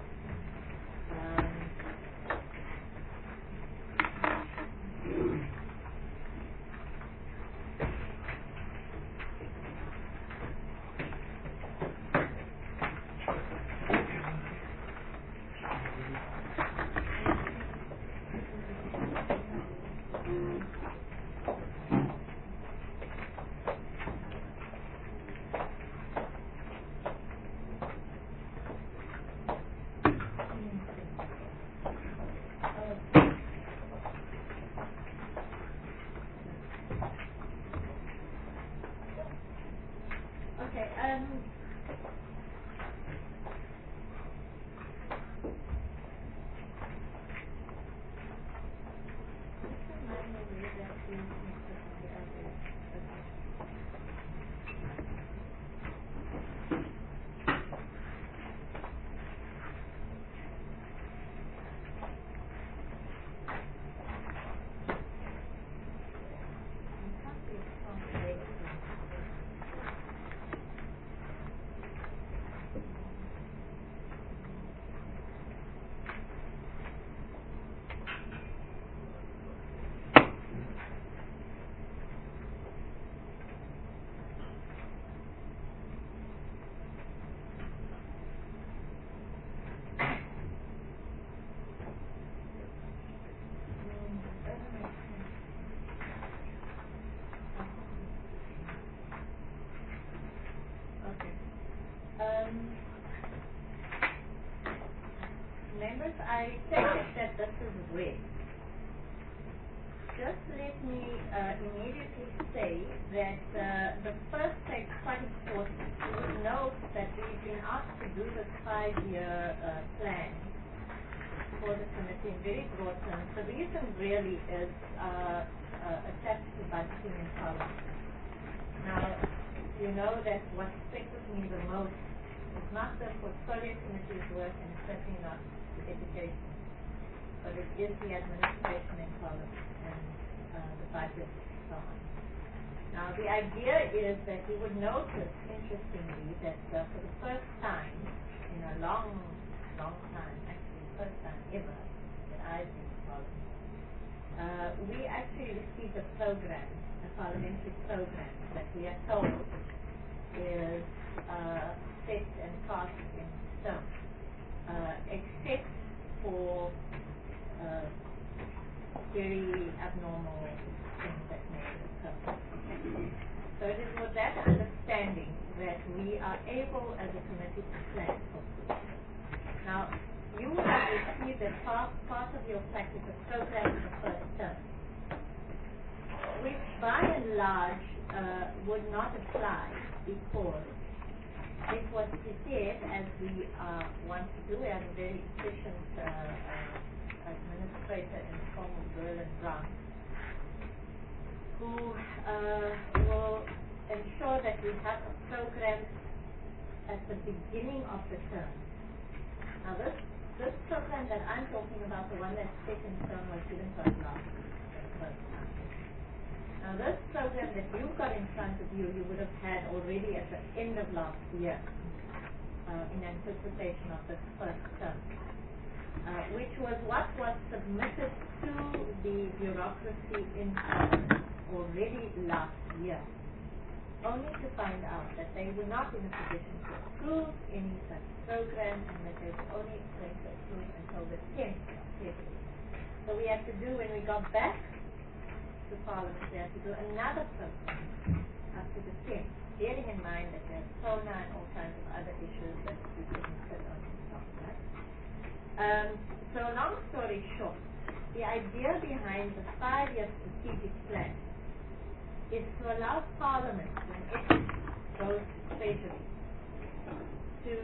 Members, I take it that this is read. Just let me immediately say that the first step is quite important. You would note that we've been asked to do this 5-year plan for the committee in very broad terms. The reason really is attached to budgeting in Parliament. Now, you know that what stresses me the most is not the portfolio committee's work, and certainly not education, but it is the administration in Parliament and the budget and so on. Now, the idea is that you would notice, interestingly, that for the first time in a long time, actually the first time ever that I've been in Parliament, we actually received a program, a parliamentary program that we are told is set and cast in stone, except for very abnormal things that may occur. So it is with that understanding that we are able as a committee to plan for food. Now, you will have received as part of your package a program in the first term, which by and large would not apply because it was prepared as we want to do. We have a very efficient administrator in the form of Berlin Brown, who will ensure that we have a program at the beginning of the term. Now this program that I'm talking about, the one that's set in stone, was given to us last week for the first time. Now this program that you've got in front of you, you would have had already at the end of last year in anticipation of this first term, which was what was submitted to the bureaucracy in Parliament already last year, only to find out that they were not in a position to approve any such program and that they were only going to approve until the 10th of February. So we had to do, when we got back to Parliament, we had to do another program up to the 10th, bearing in mind that there's SONA and all kinds of other issues that we couldn't sit on top of that. So long story short, the idea behind the 5-year strategic plan is to allow Parliament, when it goes to Treasury, to,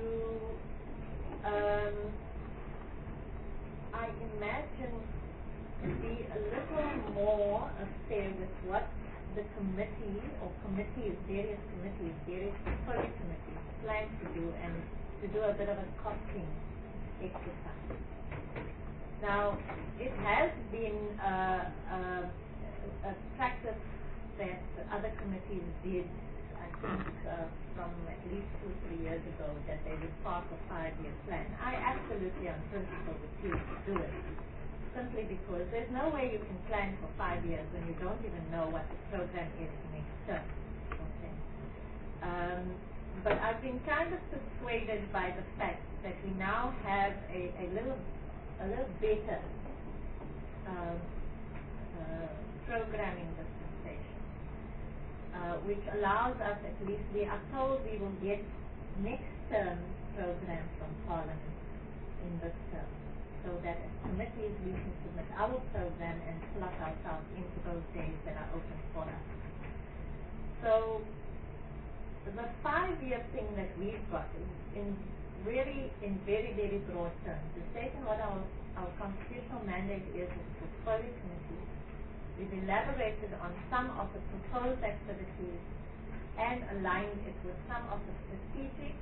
I imagine, be a little more affair with what the committee or various portfolio committees plan to do, and to do a bit of a costing exercise. Now, it has been a practice that other committees did, I think, from at least 2 or 3 years ago, that they would pass a 5-year plan. I absolutely, on principle, refuse to do it, simply because there's no way you can plan for 5 years when you don't even know what the program is next term. Okay. But I've been kind of persuaded by the fact that we now have a little better programming dispensation, which allows us, at least we are told we will get next term's program from Parliament in this term, so that as committees we can submit our program and slot ourselves into those days that are open for us. So the 5-year thing that we've got is in very, very broad terms. To state what our constitutional mandate is as a portfolio committee, we've elaborated on some of the proposed activities and aligned it with some of the strategic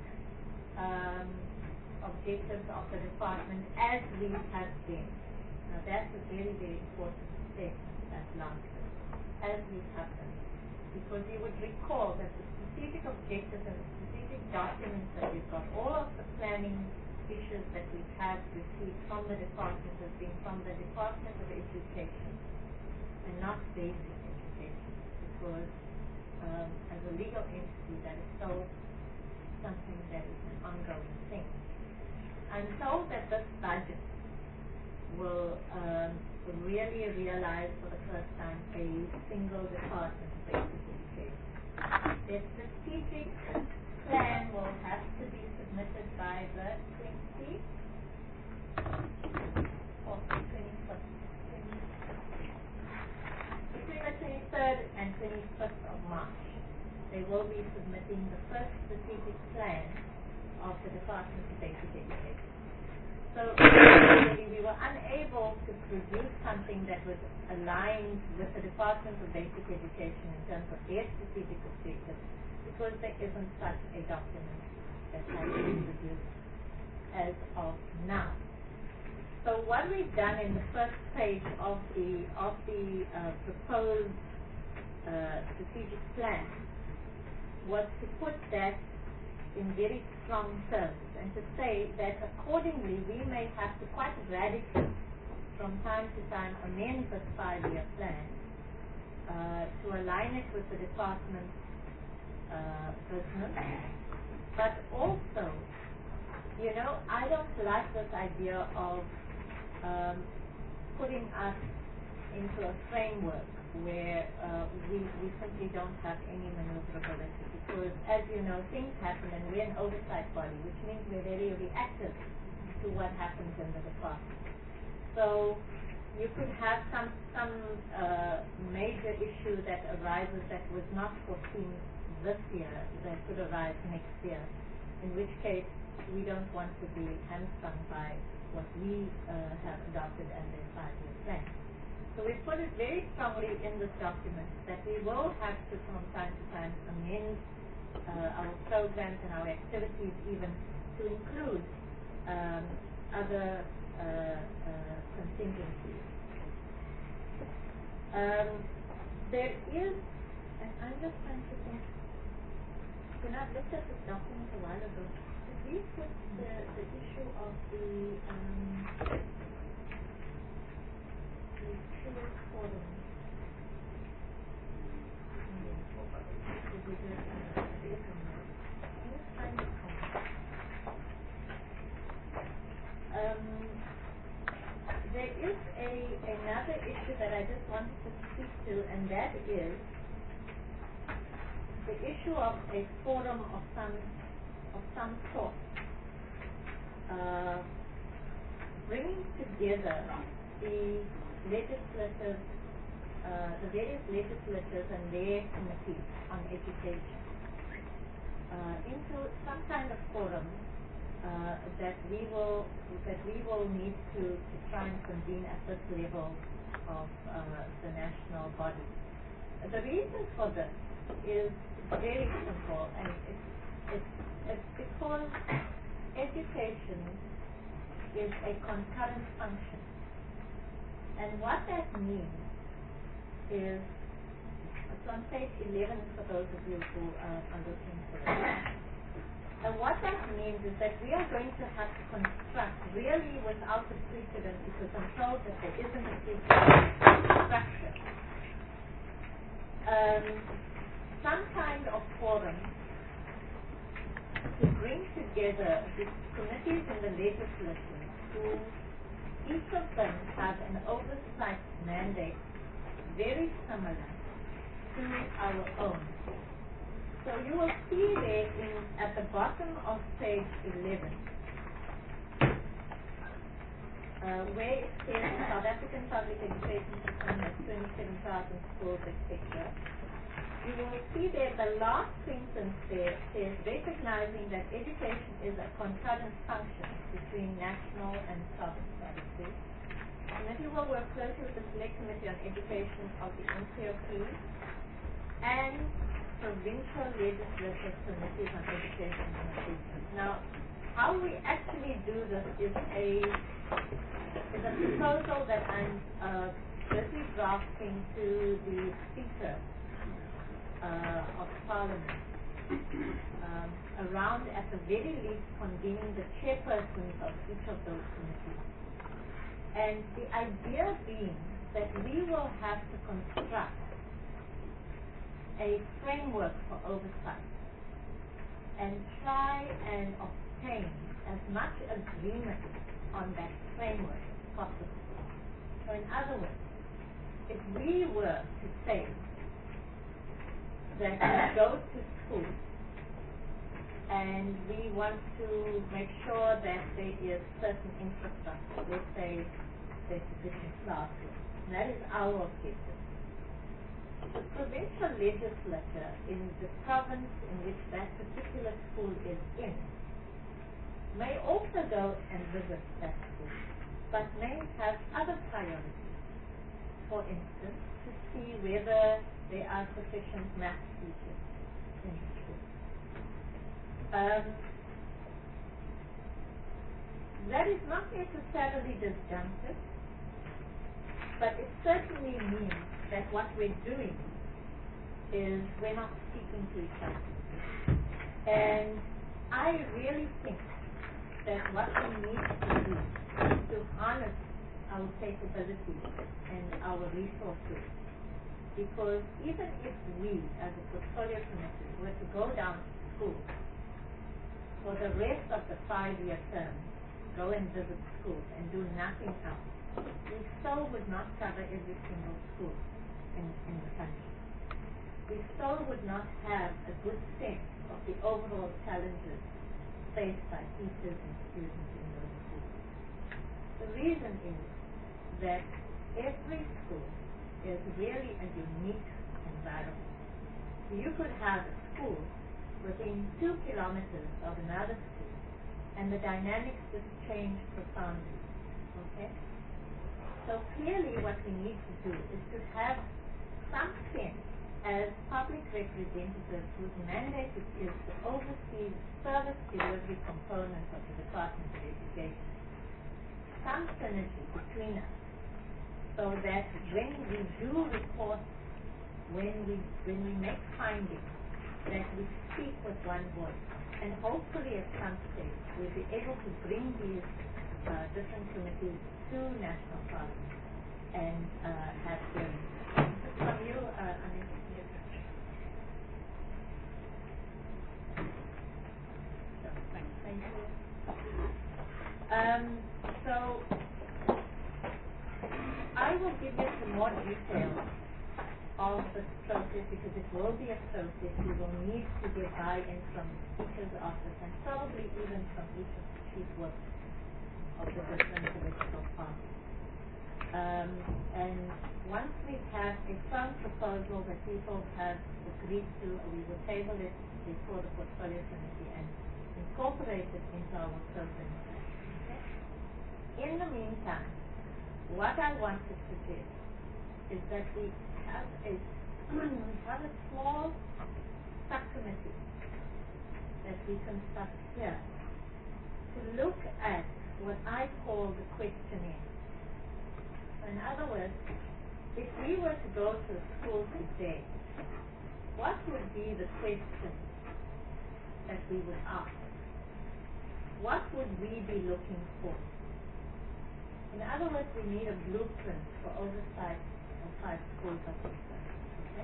objectives of the department as we have been. Now that's a very, very important statement, that last bit, as we have been. Because you would recall that the strategic objectives and the strategic documents that we've got, all of the planning issues that we have received from the department has been from the Department of Education and not basic education, because as a legal entity that is so something that is an ongoing thing. I'm told that this budget will really realize for the first time a single department of basic education. Their strategic plan will have to be submitted by the 21st or 21st. Between the 23rd and 25th of March, they will be submitting the first strategic plan of the Department of Basic Education. So we were unable to produce something that was aligned with the Department of Basic Education in terms of their strategic objectives, because there isn't such a document that has been produced as of now. So what we've done in the first page of the proposed strategic plan was to put that in very strong terms, and to say that accordingly we may have to quite radically from time to time amend this 5-year plan to align it with the department's business. But also, I don't like this idea of putting us into a framework where we simply don't have any maneuverability, because as you know, things happen and we're an oversight body, which means we're very reactive to what happens in the department. So you could have some major issue that arises that was not foreseen this year that could arise next year, in which case we don't want to be hamstrung by what we have adopted as a 5-year plan. So we put it very strongly in this document that we will have to, from time to time, amend our programs and our activities even to include other contingencies. There is, and I'm just trying to think, when I looked at this document a while ago, did we put the issue of the peer forum? Did we do it somewhere? It is somewhere. Let me find it somewhere. There is another issue that I just wanted to speak to, and that is the issue of a forum of some sort, bringing together the legislators, the various legislators and their committees on education into some kind of forum that we will need to try and convene at this level of the national body. The reason for this is very simple, and it's because education is a concurrent function. And what that means is, it's on page 11 for those of you who are looking for it. And what that means is that we are going to have to construct, really without a precedent, because I'm told that there isn't a precedent structure, some kind of forum to bring together the committees in the legislature who each of them have an oversight mandate very similar to our own. So you will see there at the bottom of page 11 where it says South African public education system has 27,000 schools, etc. You will see there the last sentence there says recognizing that education is a concurrent function between national and sovereign policy. The committee will work closely with the Select Committee on Education of the NCOP and provincial legislative committees on education and assessment. Now, how we actually do this is a proposal that I'm busy drafting to the Speaker of Parliament, around at the very least convening the chairpersons of each of those committees. And the idea being that we will have to construct a framework for oversight and try and obtain as much agreement on that framework as possible. So in other words, if we were to say that we go to school and we want to make sure that there is certain infrastructure, let's say there's sufficient classrooms, and that is our objective. The provincial legislature in the province in which that particular school is in may also go and visit that school, but may have other priorities. For instance, to see whether there are sufficient math teachers in the school. That is not necessarily disjunctive, but it certainly means that what we're doing is we're not speaking to each other. And I really think that what we need to do is to harness our capabilities and our resources. Because even if we, as a portfolio committee, were to go down to school for the rest of the 5-year term, go and visit schools and do nothing else, we still would not cover every single school in the country. We still would not have a good sense of the overall challenges faced by teachers and students in those schools. The reason is that every school is really a unique environment. You could have a school within 2 kilometers of another school, and the dynamics just change profoundly. Okay? So clearly what we need to do is to have some sense as public representatives whose mandate it is to oversee the service delivery component of the Department of Education, some synergy between us, so that when we do report, when we make findings, that we speak with one voice, and hopefully at some stage we'll be able to bring these different committees to national parliament and have hearings. From you, Anil. Thank you. So I will give you some more details of the process because it will be a process. You will need to get buy-in from the Speaker's office and probably even from each of the chief workers of the different political parties. And once we have a firm proposal that people have agreed to, we will table it before the Portfolio Committee and incorporate it into our program. Okay? In the meantime, what I want to suggest is that we have a small subcommittee that we construct here to look at what I call the questionnaire. In other words, if we were to go to a school today, what would be the questions that we would ask? What would we be looking for? In other words, we need a blueprint for oversight of 5 schools of excellence. Okay?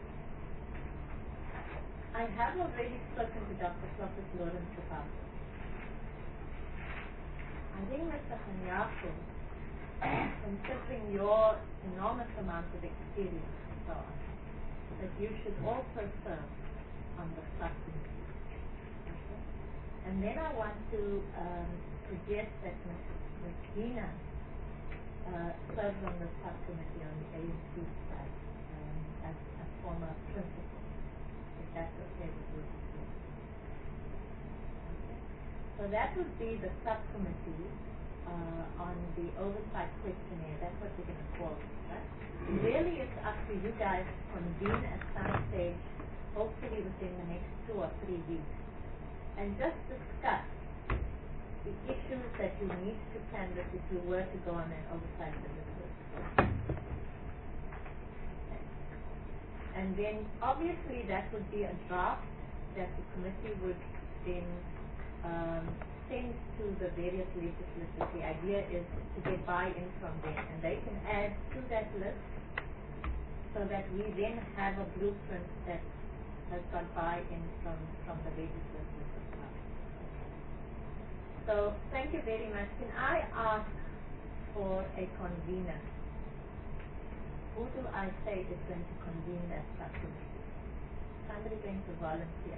I have already spoken to Dr. Clovis Lawrence about this. I think Mr. Hanyako, considering your enormous amount of experience and so on, that you should also serve on the subcommittee. Okay? And then I want to suggest that Ms. Dina serves on the subcommittee on the ANC side as a former principal, if that's okay with you. Okay. So that would be the subcommittee on the oversight questionnaire. That's what we're going to call it, right? Really, it's up to you guys to convene at some stage, hopefully within the next 2 or 3 weeks, and just discuss the issues that you need to canvass if you were to go on an oversight visit. Okay. And then, obviously, that would be a draft that the committee would then send to the various legislators. The idea is to get buy-in from them, and they can add to that list so that we then have a blueprint that has got buy-in from the legislators as well. So thank you very much. Can I ask for a convener? Who do I say is going to convene that subcommittee? Somebody going to volunteer?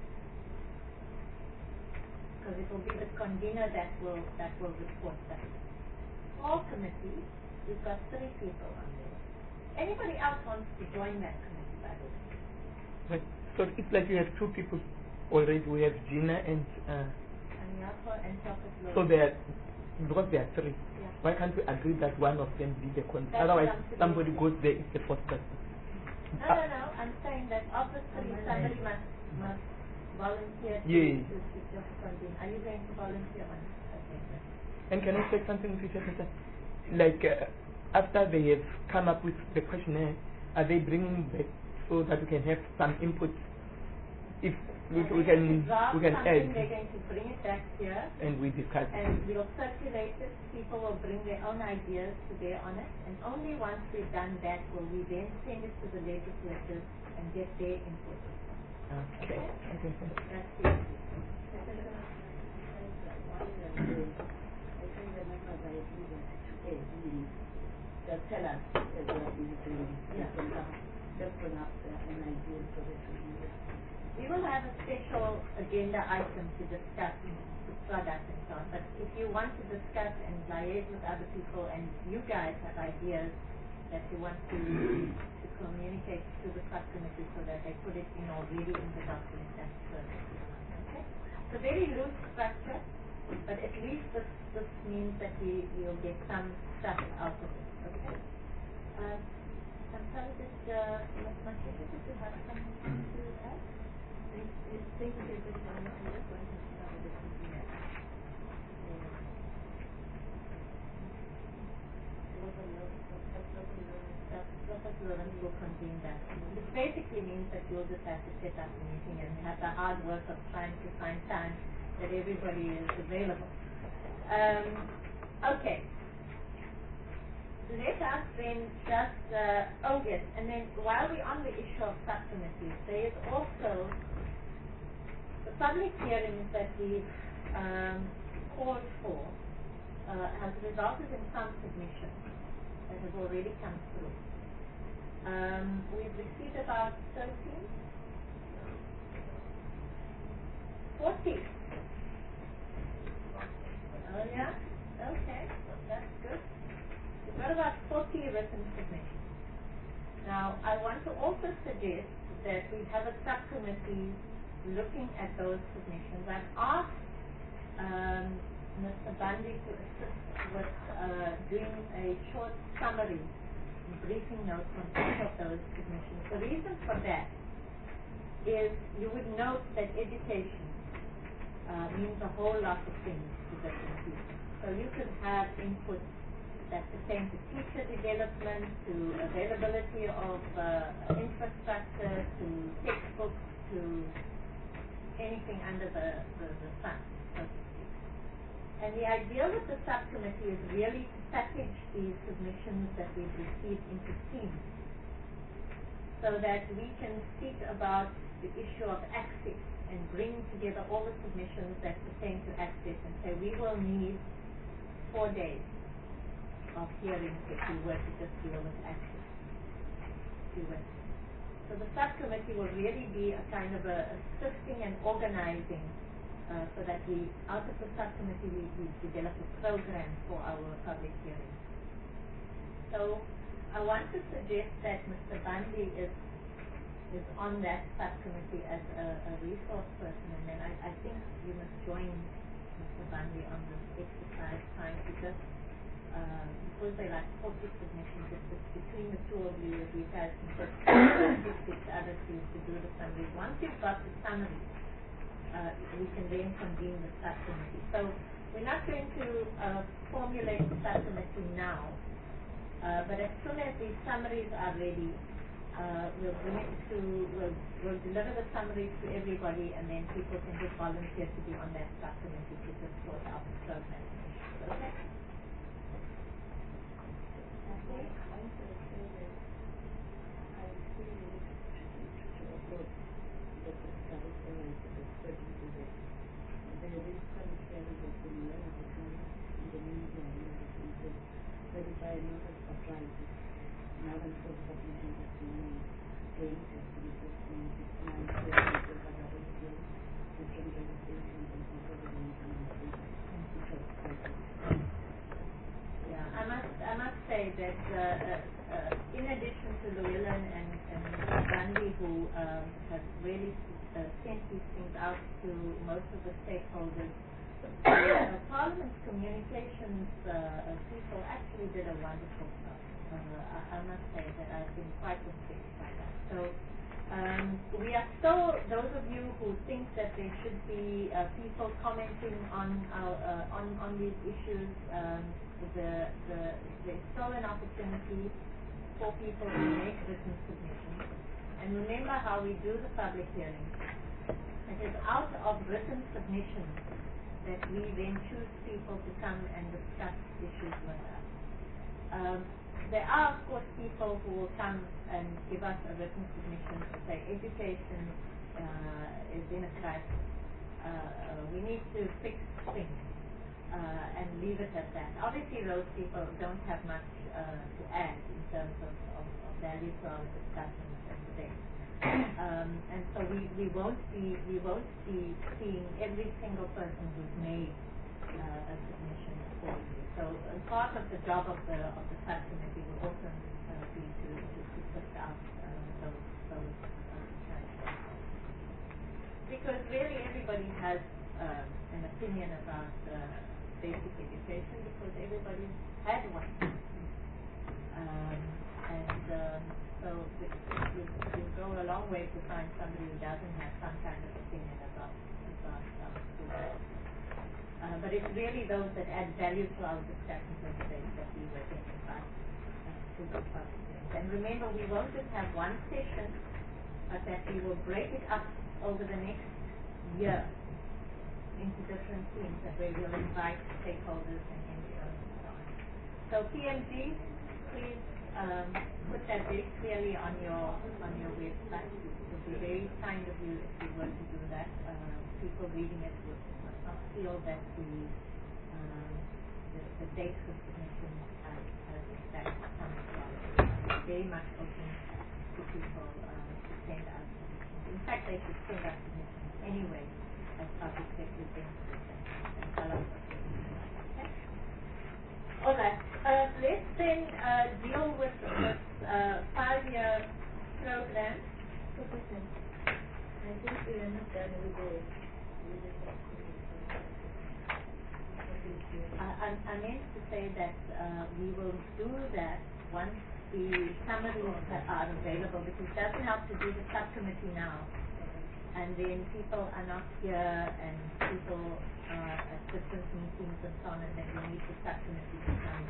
Because it will be the convener that will report that. Small committee, we've got 3 people on there. Anybody else wants to join that committee, by the way? But, so it's like you have 2 people already. We have Gina and Anyako and Clovis Lawrence. so they are, because there are 3. Yeah. Why can't we agree that one of them be the convener? That's Otherwise, what I'm somebody goes there, it's the 4th person. No. I'm saying that of the 3, somebody must volunteer to just convene. Are you going to volunteer on it? Okay. And can I say something, Richard? Like, after they have come up with the questionnaire, are they bringing back so that we can have some input? If we can add. They're going to bring it back here. And we discuss it. And we'll circulate it. People will bring their own ideas to bear on it. And only once we've done that will we then send it to the legislators and get their input. Okay. That's the issue. Just tell us what we're doing. Just bring up an idea so that we can. We will have a special agenda item to discuss the product and so on. But if you want to discuss and liaise with other people and you guys have ideas that you want to communicate to the subcommittee so that they put it in already in the document, that's perfect. Okay? It's a very loose structure. But at least this means that we'll get some stuff out of it. Okay? Psychologist, Ms. Mashika, did you have something to add? Thank you very much. I just wanted to start with something that Professor Lawrence will convene that. This basically means that you'll just have to set up a meeting and have the hard work of trying to find time that everybody is available. Okay. Let us then just, yes, and then while we're on the issue of subcommittees, there is also the public hearings that we've called for has resulted in some submissions that have already come through. We've received about 13? 40. Oh yeah? Okay, that's good. We've got about 40 written submissions. Now, I want to also suggest that we have a subcommittee looking at those submissions. I've asked Mr. Bundy to assist with doing a short summary, briefing notes on each of those submissions. The reason for that is you would note that education means a whole lot of things to different people. So you could have input that pertain to teacher development, to availability of infrastructure, to textbooks, to anything under the sun, so to speak. And the idea with the subcommittee is really to package these submissions that we've received into themes so that we can speak about the issue of access and bring together all the submissions that pertain to access and say we will need 4 days of hearings if we were to just deal with access. So the subcommittee will really be a kind of assisting and organizing so that out of the subcommittee, we develop a program for our public hearings. So I want to suggest that Mr. Bundy is on that subcommittee as a resource person, and then I think you must join Mr. Bundy on this exercise, trying to just because they like 40 submissions, it's between the two of you, if you guys can just assist each other to do the summary. Once you've got the summary, we can then convene the subcommittee. So we're not going to formulate the subcommittee now, but as soon as these summaries are ready, we'll deliver the summaries to everybody, and then people can just volunteer to be on that subcommittee to just sort out the program. Okay? I must say that in addition to Llewellyn and Bundy, who have really sent these things out to most of the stakeholders, Parliament's communications people actually did a wonderful job. I must say that I've been quite impressed by that. So we are still, those of you who think that there should be people commenting on these issues, there's still an opportunity for people to make written submissions. And remember how we do the public hearing. It is out of written submissions that we then choose people to come and discuss issues with us. There are, of course, people who will come and give us a written submission to say education is in a crisis. We need to fix things and leave it at that. Obviously, those people don't have much to add in terms of value to our discussions and debate. And so we won't be seeing every single person who's made a submission for you. So part of the job of the subcommittee will also be to sift out those because really everybody has an opinion about basic education because everybody had one. So you go a long way to find somebody who doesn't have some kind of opinion about school. But it's really those that add value to our discussions and debates that we will identify to those participants. And remember, we won't just have one session, but that we will break it up over the next year into different teams, and where we'll invite stakeholders and NGOs and so on. So PMG, please put that very clearly on your website. It would be very kind of you if you were to do that. People reading it would not feel that the date for submission has exact coming from. It's very much open to people to send us submissions. In fact, they should send us submissions anyway as public sector institutions and tell us what they do. Okay? All right. Let's then deal with this 5-year program. I think we are not done with the I meant to say that we will do that once the summaries are available, because it doesn't help to do the subcommittee now. And then people are not here, and people are at different meetings and so on, and then we need the subcommittee to come.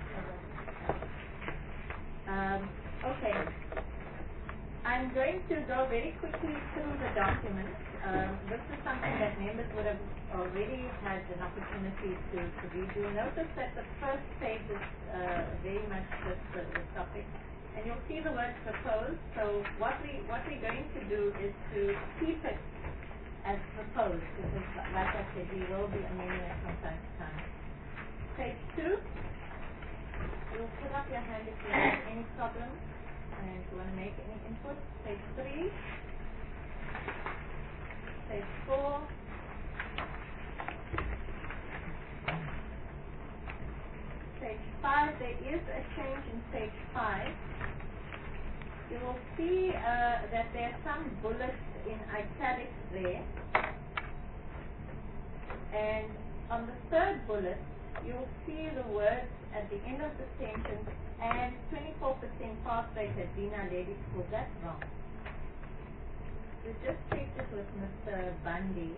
Okay. I'm going to go very quickly through the document. This is something that members would have already had an opportunity to review. Notice that the first page is very much just the topic. And you'll see the word proposed. So what we're going to do is to keep it as proposed, because like I said, we will be amending it from time to time. Page 2. You'll put up your hand if you have any problems and if you want to make any input. Page 3. Page 4. Page 5. There is a change in page 5. You will see that there are some bullets in italics there. And on the third bullet, you will see the words at the end of the sentence, and 24% pass rate at Dina Lady School. That's wrong. We just checked it with Mr. Bundy.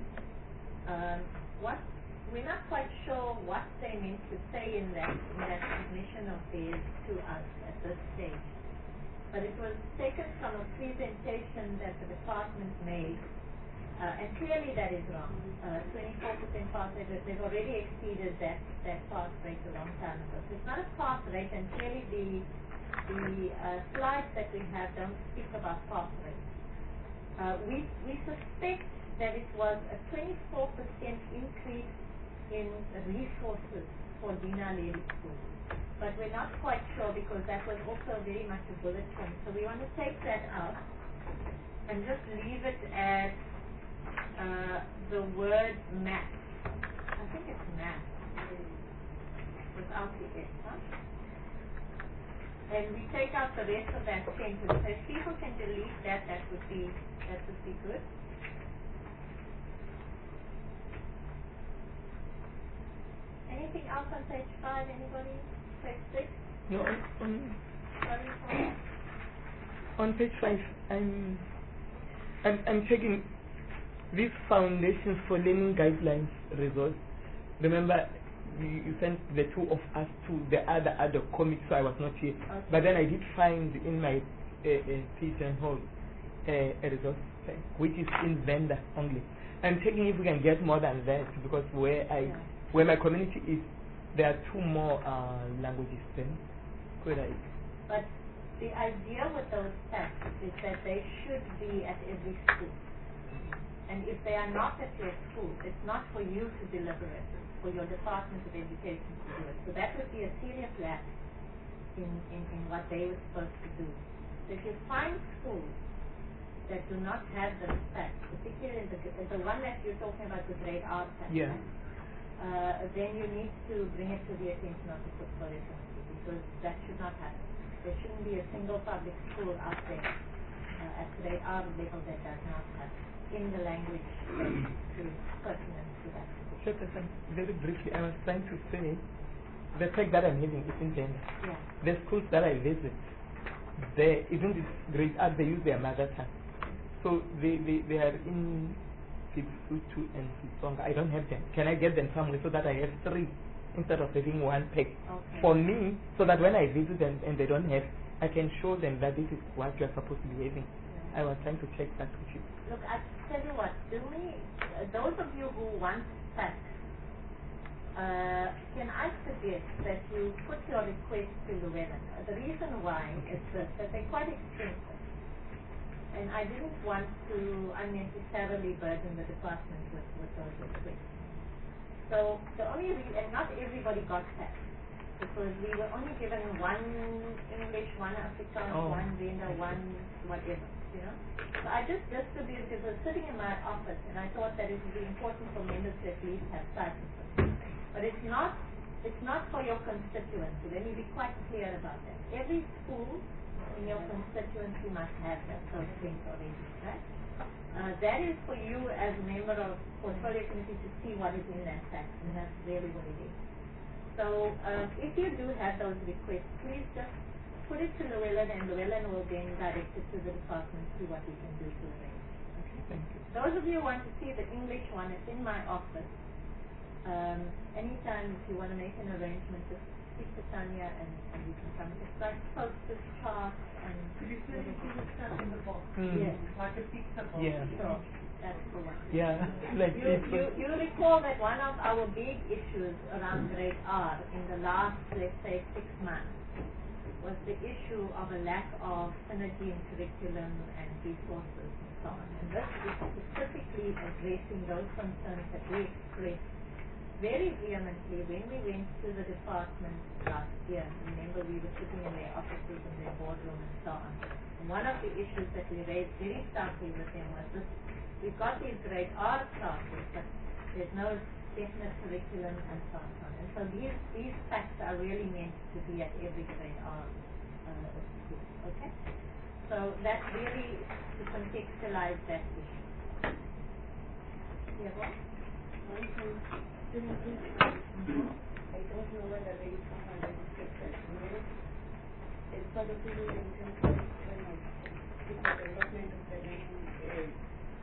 We're not quite sure what they meant to say in that submission of theirs to us at this stage. But it was taken from a presentation that the department made, and clearly that is wrong. 24% pass rate, they've already exceeded that pass rate a long time ago. So it's not a pass rate, and clearly the slides that we have don't speak about pass rate. We suspect that it was a 24% increase in resources for Dina Lady School. But we're not quite sure, because that was also very much a bullet point. So we want to take that out and just leave it as the word math. I think it's math without the S, huh? And we take out the rest of that sentence. So if people can delete that, that would be good. Anything else on page 5? Anybody? Page 6? No, on page 5, I'm checking these foundations for learning guidelines results. Remember, you sent the two of us to the other comic, so I was not here. Okay. But then I did find in my pigeonhole a resource which is in vendor only. I'm checking if we can get more than that, because where my community is, there are 2 more languages then. But the idea with those tests is that they should be at every school. And if they are not at your school, it's not for you to deliver it, it's for your Department of Education to do it. So that would be a serious lapse in what they were supposed to do. So if you find schools that do not have the tests, particularly the one that you're talking about, the grade R test, then you need to bring it to the attention of the portfolio committee, because that should not happen. There shouldn't be a single public school out there at grade grade R level that does not have in the language that is pertinent to that. Sure, very briefly, I was trying to say the fact that I'm living in India, Yeah. the schools that I visit, they, even this grade R, they use their mother tongue. So they are in Kisutu and Sitsonga. I don't have them. Can I get them somewhere so that I have 3 instead of having 1 peg? Okay. For me, so that when I visit them and they don't have, I can show them that this is what you are supposed to be having. Yeah. I was trying to check that with you. Look, I tell you what, those of you who want that, can I suggest that you put your request to Llewellyn? The reason why is that they're quite expensive. And I didn't want to unnecessarily burden the department with those requests. So the only reason, and not everybody got that, because we were only given 1 English, 1 Afrikaans, 1 Venda, 1 whatever, you know. So I just distributed, it was sitting in my office, and I thought that it would be important for members to at least have sight of it. But it's not for your constituency. Let me be quite clear about that. Every school in your constituency must have those things already, right? That is for you as a member of portfolio committee to see what is in that fact, and that's really what it is. So if you do have those requests, please just put it to Llewellyn, and Llewellyn will then direct it to the department, see what we can do to arrange. Okay? Thank you. Those of you who want to see the English one, it's in my office. Anytime if you want to make an arrangement, just speak to Tanya and you can come. It's like posters, charts, and... Could you please see the stuff in the box? Yes. Like a pizza box. Yeah. Sure. That's the one. Yeah, like You recall that one of our big issues around grade R in the last, let's say, 6 months was the issue of a lack of synergy in curriculum and resources and so on. And this is specifically addressing those concerns that we expressed very vehemently when we went to the department last year. Remember, we were sitting in their offices and their boardroom and so on. And one of the issues that we raised very starkly with them was this: we've got these grade R classes, but there's no definite curriculum and so on. And so these facts are really meant to be at every grade R school. Okay? So that's really to contextualize that issue. Yeah, what? I don't know whether there is someone that is successful. It's part of the development of the lessons and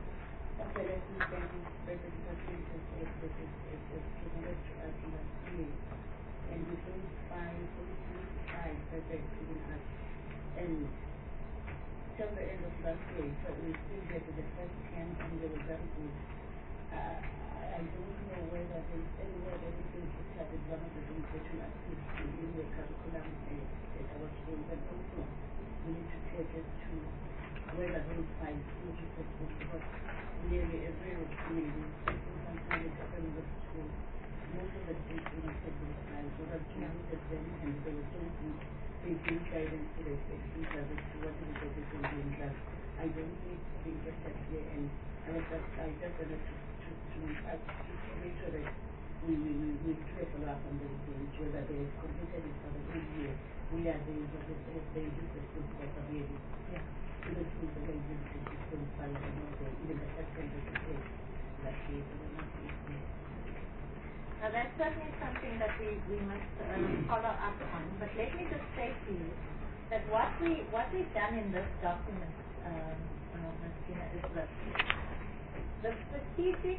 and we don't find that they're giving us. And till the end of last year, but we still get to the first camp and they were very good. I don't know whether there's anywhere anything to start with one of the education activities in the curriculum at our school, but also we need to take it to whether those five schools are supposed to, because nearly every school, sometimes it happens with school, most of the schools do not take those five, so that you look at them and they were so good, they give guidance to the sections as to what is the difference in class. I don't think that here, and I just wanted to make sure that we do a follow-up on the results, whether they have completed it for the whole year. We are the they use the schools that are ready. Yeah. The schools that are using the schools and also even the second that is there. That is Now that's certainly something that we must follow up on. But let me just say to you that what we've done in this document, Christina, is this. The strategic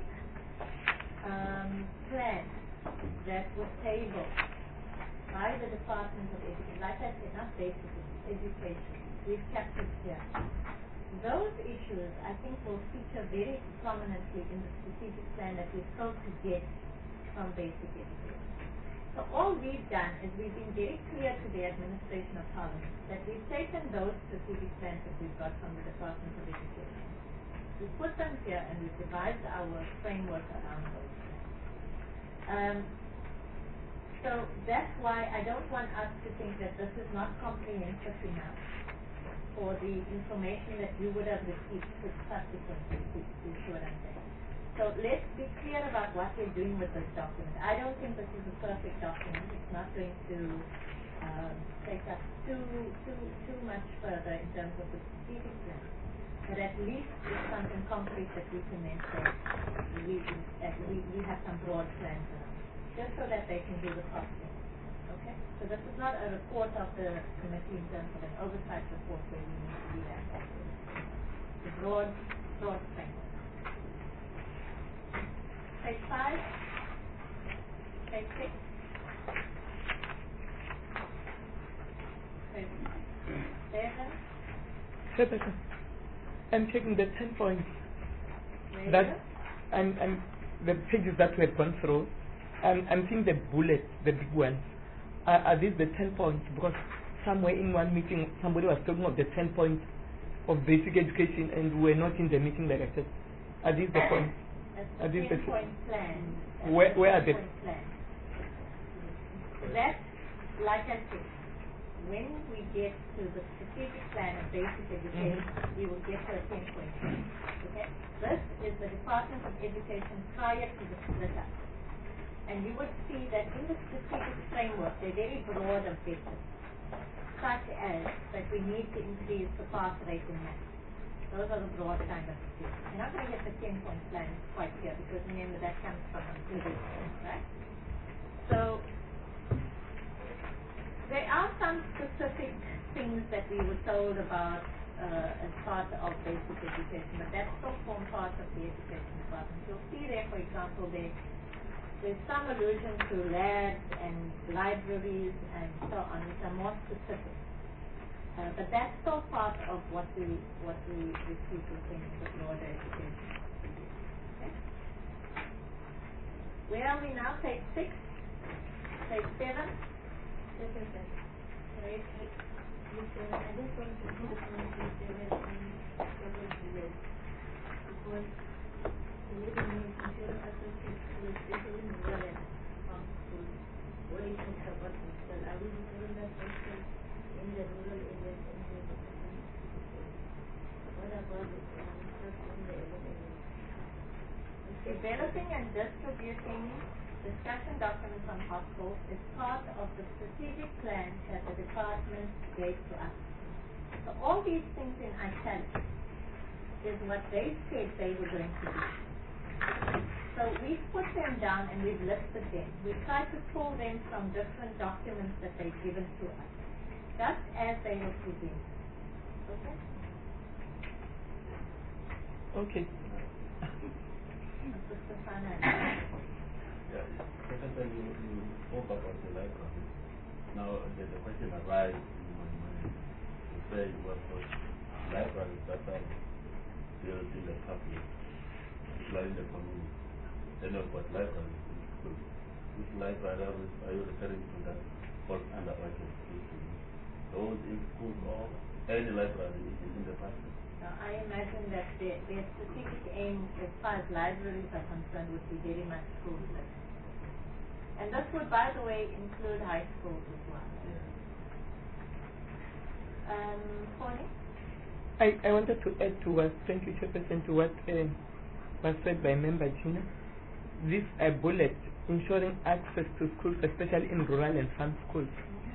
plan that was tabled by the Department of Education, like I said, not basic education, we've captured here. Those issues, I think, will feature very prominently in the strategic plan that we're supposed to get from basic education. So all we've done is we've been very clear to the administration of Parliament that we've taken those strategic plans that we've got from the Department of Education. We put them here and we've devised our framework around those. So that's why I don't want us to think that this is not comprehensive enough for the information that you would have received subsequently, to see what I'm saying. So let's be clear about what we're doing with this document. I don't think this is a perfect document. It's not going to take us too much further in terms of the strategic plan. but at least it's something concrete that we can then say we have some broad plans around, just so that they can do the costing. Okay? So this is not a report of the committee in terms of an oversight report where we need to do that. The broad framework. Page 5. Page 6. Page 7. I'm checking the 10 points. Where That is it? I'm the pages that we have gone through. I'm seeing the bullets, the big ones. Are these the 10 points? Because somewhere in one meeting, somebody was talking of the 10 points of basic education, and we're not in the meeting, like I said. Are these the points? Are That's these the the 10-point plan. Where are they? 10-point plan. That, like I said, when we get to the strategic plan of basic education, we will get to a 10-point plan. Okay? This is the Department of Education prior to the split up. And you would see that in the strategic framework, they're very broad objectives, such as that we need to increase the pass rate in math. Those are the broad kind of objectives. You're not going to get the 10-point plan quite here, because remember that comes from a global, right? So there are some specific things that we were told about as part of basic education, but that still form part of the education department. You'll see there, for example, there's some allusion to labs and libraries and so on, which are more specific. But that's still part of what we receive within the broader education. Okay? Where are we now? Page 6? Page 7? This is it. Right. I just want to put a point in there because the living means insurance associates with especially in rural and farm schools, where it talks about hostel. Are we doing that hostel in the rural areas and the urban schools? What about the stuff in the urban areas? Developing and distributing discussion documents on hostels is part of the strategic plan that the department gave to us. So all these things in italics is what they said they were going to do. So we've put them down and we've listed them. We tried to pull them from different documents that they've given to us, just as they were presented. Okay? Okay. Mr. Stefano. Yeah, Professor, you spoke about the library. Now, the question arises in my mind to say, well, for libraries that are built in the public, especially in the community, then of what libraries in schools. Which library are you referring to that falls under what education? Those in schools or any library in the public? I imagine that their strategic aim as far as libraries are concerned would be very much school-led. And this would, by the way, include high schools as well. Connie? I wanted to add to what, thank you, Chairperson, to what was said by Member Gina. This bullet, ensuring access to schools, especially in rural and farm schools.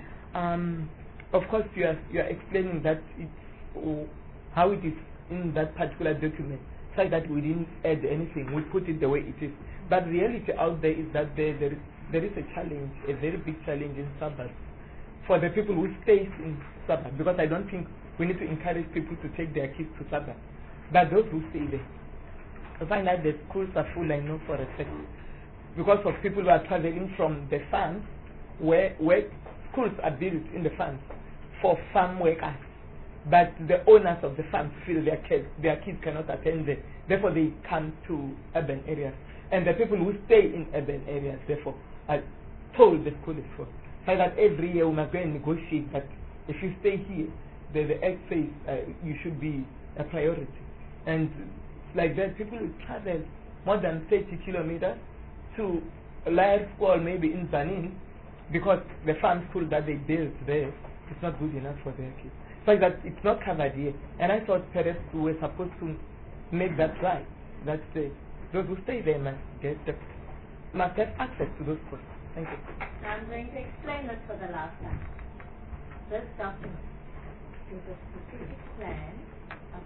Of course, you are explaining that it's how it is in that particular document, so that we didn't add anything, we put it the way it is. But the reality out there is that there is a challenge, a very big challenge in suburbs for the people who stay in suburbs, because I don't think we need to encourage people to take their kids to suburbs. But those who stay there, I find that the schools are full, I know for a fact, because of people who are traveling from the farms, where schools are built in the farms for farm workers. But the owners of the farms feel their kids cannot attend there. Therefore, they come to urban areas. And the people who stay in urban areas, therefore, are told the school is full. So that every year we must go and negotiate that if you stay here, the Act says you should be a priority. And it's like that, people will travel more than 30 kilometers to a live school maybe in Zanin, because the farm school that they built there is not good enough for their kids. So that it's not covered here. And I thought parents were supposed to make that right. That those who stay there must have access to those schools. Thank you. Now I'm going to explain this for the last time. This document is a strategic plan of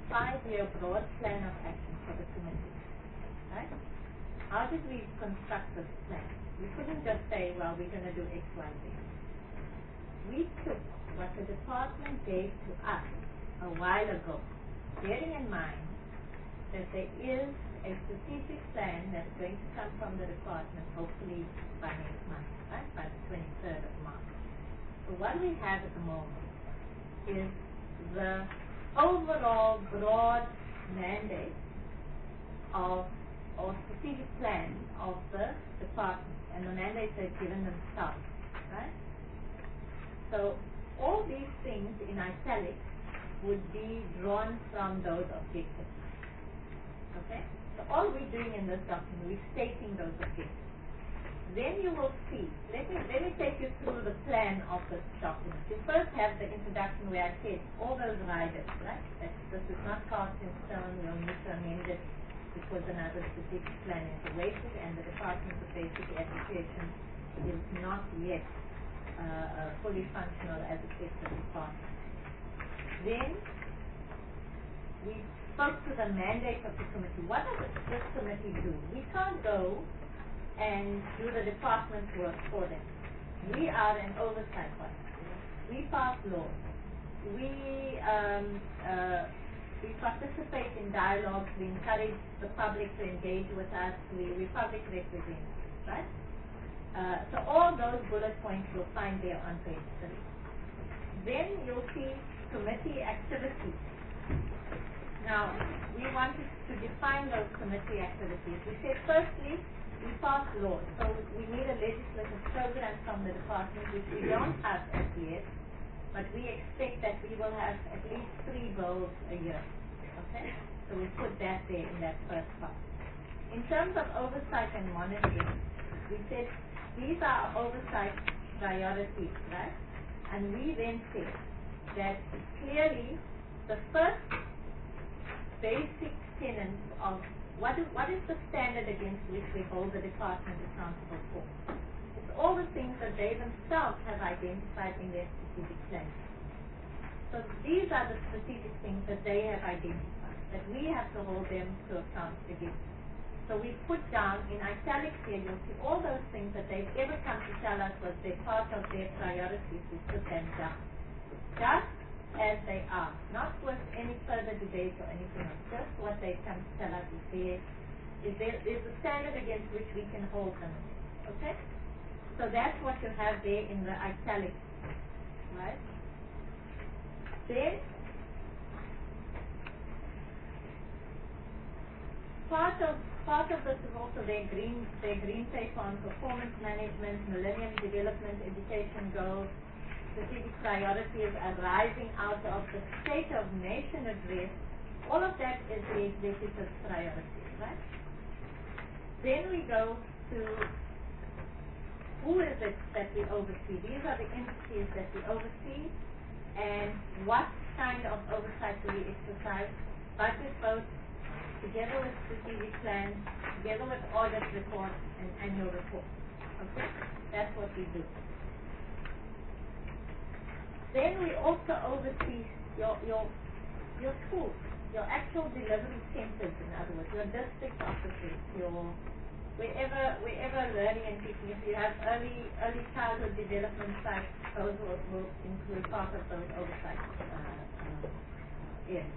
5-year broad plan of action for the committee. Right? How did we construct this plan? We couldn't just say, well, we're going to do X, Y, Z. We took what the department gave to us a while ago, bearing in mind that there is a strategic plan that's going to come from the department, hopefully by next month, right? By the 23rd of March. So what we have at the moment is the overall broad mandate of or strategic plan of the department and the mandates they've given themselves, right? So all these things in italics would be drawn from those objectives. Okay? So all we're doing in this document, we're stating those objectives. Then you will see, let me take you through the plan of this document. You first have the introduction where I said all those riders, right? That this is not cast in stone, we'll need to amend it because another strategic plan is awaited and the Department of Basic Education is not yet fully functional as a sector department. Then we spoke to the mandate of the committee. What does this committee do? We can't go and do the department's work for them. We are an oversight body. We pass laws. We participate in dialogues. We encourage the public to engage with us. We public representatives, right? So all those bullet points you'll find there on page 3. Then you'll see committee activities. Now, we wanted to define those committee activities. We said, firstly, we pass laws. So we need a legislative program from the department, which we don't have as yet, but we expect that we will have at least 3 bills a year. Okay? So we put that there in that first part. In terms of oversight and monitoring, we said these are our oversight priorities, right? And we then said that clearly the first basic tenets of what is the standard against which we hold the department accountable for. It's all the things that they themselves have identified in their strategic plan. So these are the strategic things that they have identified, that we have to hold them to account against. So we put down in italics here, you'll see all those things that they've ever come to tell us was their part of their priorities. We put them down. Just as they are, not with any further debate or anything else, just what they come to tell us is a standard against which we can hold them. Okay? So that's what you have there in the italics, right? Then, part of this is also their green paper on performance management, millennium development, education goals, strategic priorities arising out of the State of Nation address. All of that is the executive's priorities, right? Then we go to who is it that we oversee. These are the entities that we oversee, and what kind of oversight do we exercise? Budget votes, together with strategic plans, together with audit reports and annual reports. Okay? That's what we do. Then we also oversee your schools, your actual delivery centers, in other words, your district offices, your wherever learning and teaching. If you have early childhood development sites, those will include part of those oversight areas.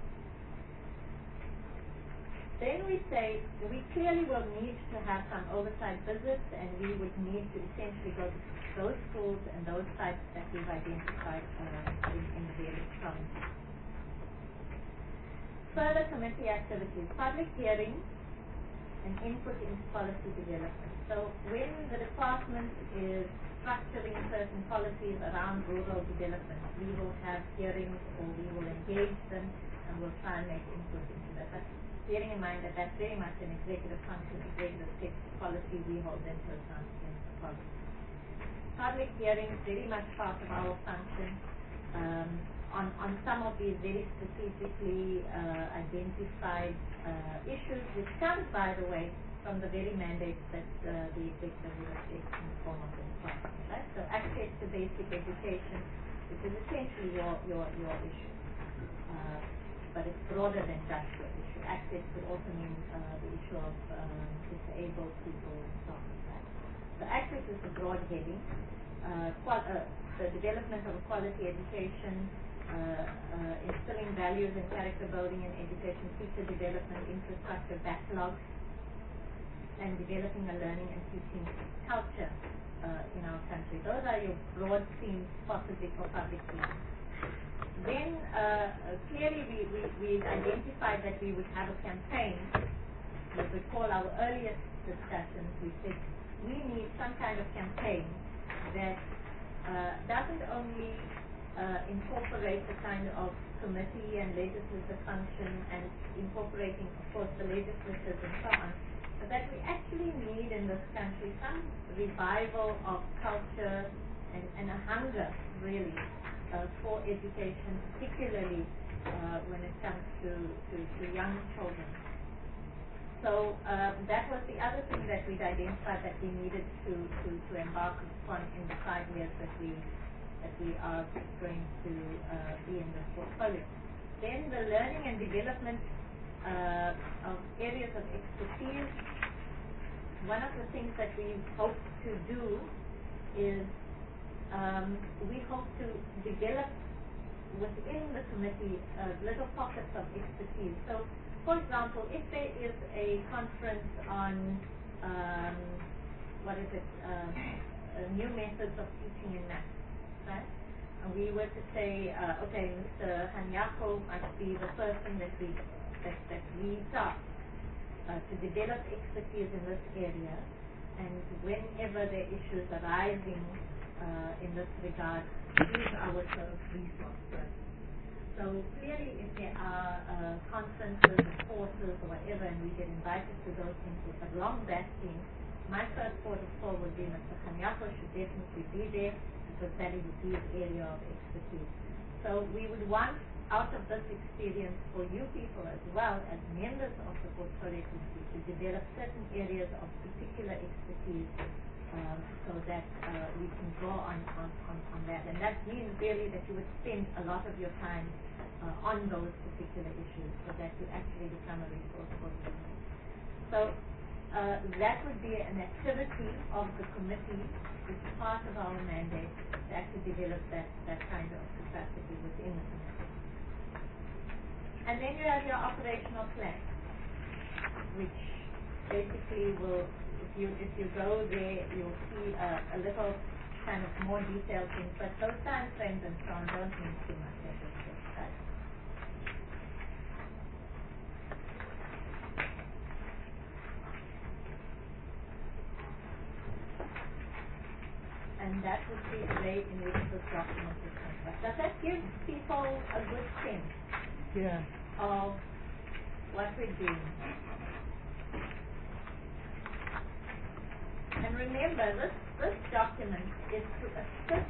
Then we say we clearly will need to have some oversight visits, and we would need to essentially go to those schools and those sites that we've identified in the various provinces. Further committee activities, public hearing and input into policy development. So when the department is structuring certain policies around rural development, we will have hearings or we will engage them and we'll try and make input into that. But bearing in mind that that's very much an executive function, executive policy, we hold them to account in policy. Public hearings, very much part of our function on some of these very strategically identified issues, which comes, by the way, from the very mandates that the executive will take in the form of the department. Right? So access to basic education, which is essentially your issue. but it's broader than just the issue. Access could also mean the issue of disabled people and so on. Right? So access is a broad heading. The development of a quality education, instilling values and character building in education, teacher development, infrastructure, backlogs, and developing a learning and teaching culture in our country. Those are your broad themes possibly for public teaching. Then clearly we identified that we would have a campaign. You recall our earliest discussions, we said we need some kind of campaign that doesn't only incorporate the kind of committee and legislative function and incorporating, of course, the legislators and so on, but that we actually need in this country some revival of culture and a hunger, really, for education, particularly when it comes to young children. So that was the other thing that we'd identified that we needed to embark upon in the 5 years that we are going to be in this portfolio. Then the learning and development of areas of expertise. One of the things that we hope to do is we hope to develop within the committee little pockets of expertise. So, for example, if there is a conference on new methods of teaching in math, right? And we were to say, okay, Mr. Hanyako must be the person that leads up to develop expertise in this area, and whenever there are issues arising in this regard, use our sort of resources. So clearly, if there are conferences or courses or whatever, and we get invited to those things with a long that theme, my first port of call would be Mr. Kanyako should definitely be there, because that is his area of expertise. So we would want, out of this experience, for you people as well as members of the portfolio committee, to develop certain areas of particular expertise, so that we can draw on that. And that means really that you would spend a lot of your time on those particular issues, so that you actually become a resource for them. So that would be an activity of the committee, which is part of our mandate, to actually develop that kind of capacity within the committee. And then you have your operational plan, which basically will, if you go there, you'll see a little kind of more detailed things, but those time frames and so on don't mean too much at this stage, right? And that would be the way in which this document is constructed. Does that give people a good sense of what we're doing? And remember, this document is to assist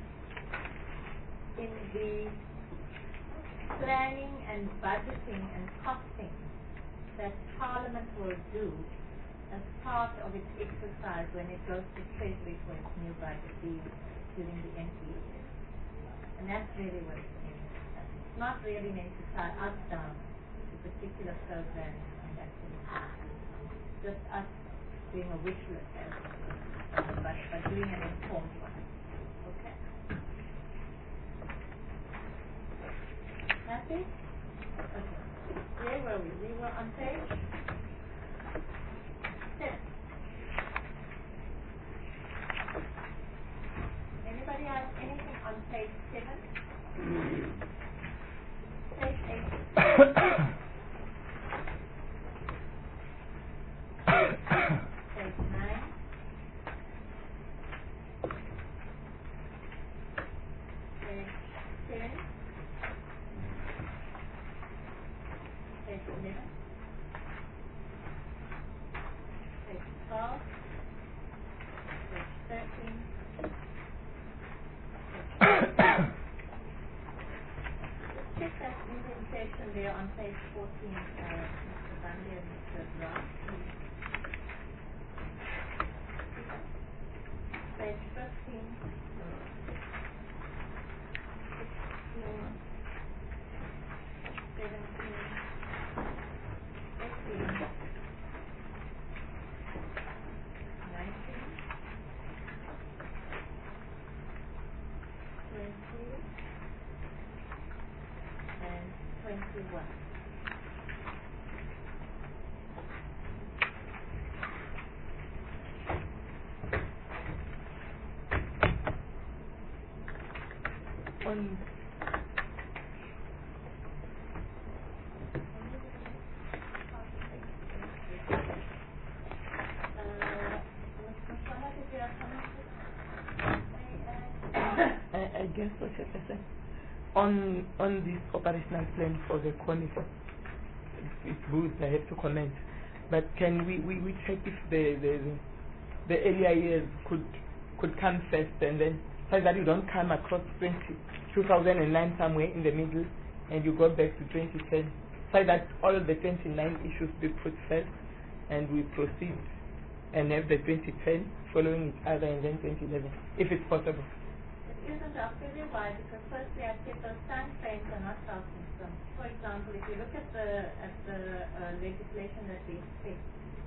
in the planning and budgeting and costing that Parliament will do as part of its exercise when it goes to Treasury for its new budget during the NPA year. And that's really what it's meant. It's not really meant to tie us down to particular programs and activities. Just us doing a wish list, but doing an informed one. Okay? Happy? Okay. Where were we? We were on page 10. Anybody have anything on page 7? Page 8. Page 9. Page 10. Page 11. Page 12. Page 13. Just check that indentation there on page 14, Mr. Bundy and Mr. Brown. Page 15, 16, 17, on I guess what should I say? On this operational plan for the conifer, it's good, I have to comment. But can we check if the earlier years could come first, and then so that you don't come across 2009 somewhere in the middle and you go back to 2010, so that all the 29 issues be put first and we proceed and have the 2010 following each other and then 2011, if it's possible. It isn't absolutely why, because firstly I said those time frames are not self-concerned. For example, if you look at the legislation that we expect,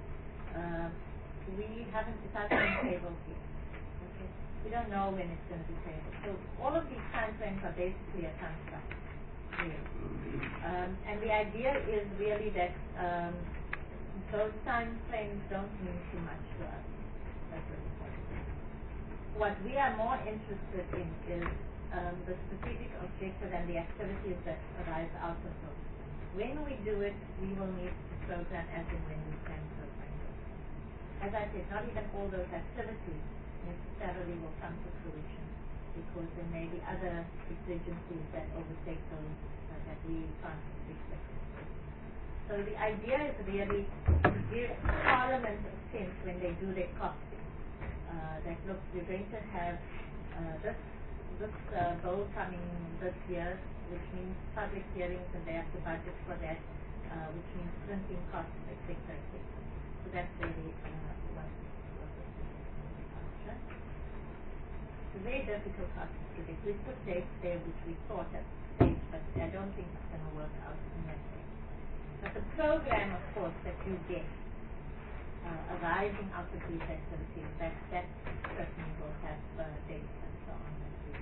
we haven't decided on tables yet. Okay? We don't know when it's going to be tabled. So all of these time frames are basically a construct. Really. And the idea is really that those time frames don't mean too much to us. That's what it's like. What we are more interested in is the strategic objective and the activities that arise out of those. When we do it, we will need to program as and when we can program it. As I said, not even all those activities necessarily will come to fruition, because there may be other exigencies that overtake those that we can't expect. So the idea is really to give Parliament a sense when they do their costing. That look, we're going to have this bill coming this year, which means public hearings, and they have to budget for that, which means printing costs, etc., etc. So that's really what this is. It's a very difficult cost to predict. We put dates there which we thought at stage, but I don't think it's going to work out in that way. But the program, of course, that you get arising out of these activities, that certainly will have dates and so on.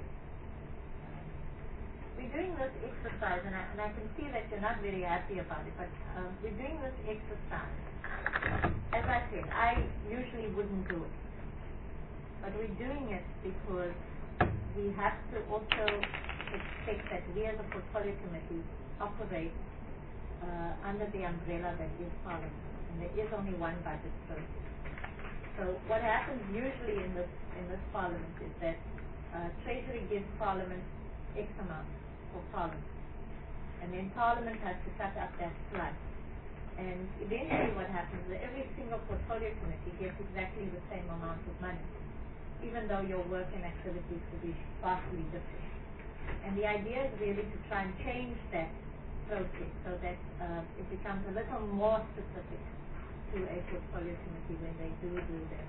We're doing this exercise, and I can see that you're not very happy about it, but we're doing this exercise. As I said, I usually wouldn't do it, but we're doing it because we have to also expect that we as a portfolio committee operate under the umbrella that is Parliament. And there is only one budget process. So what happens usually in this Parliament is that Treasury gives Parliament X amount for Parliament, and then Parliament has to cut up that slice. And eventually what happens is that every single portfolio committee gets exactly the same amount of money, even though your work and activities could be vastly different. And the idea is really to try and change that process so that it becomes a little more specific to a portfolio committee when they do that.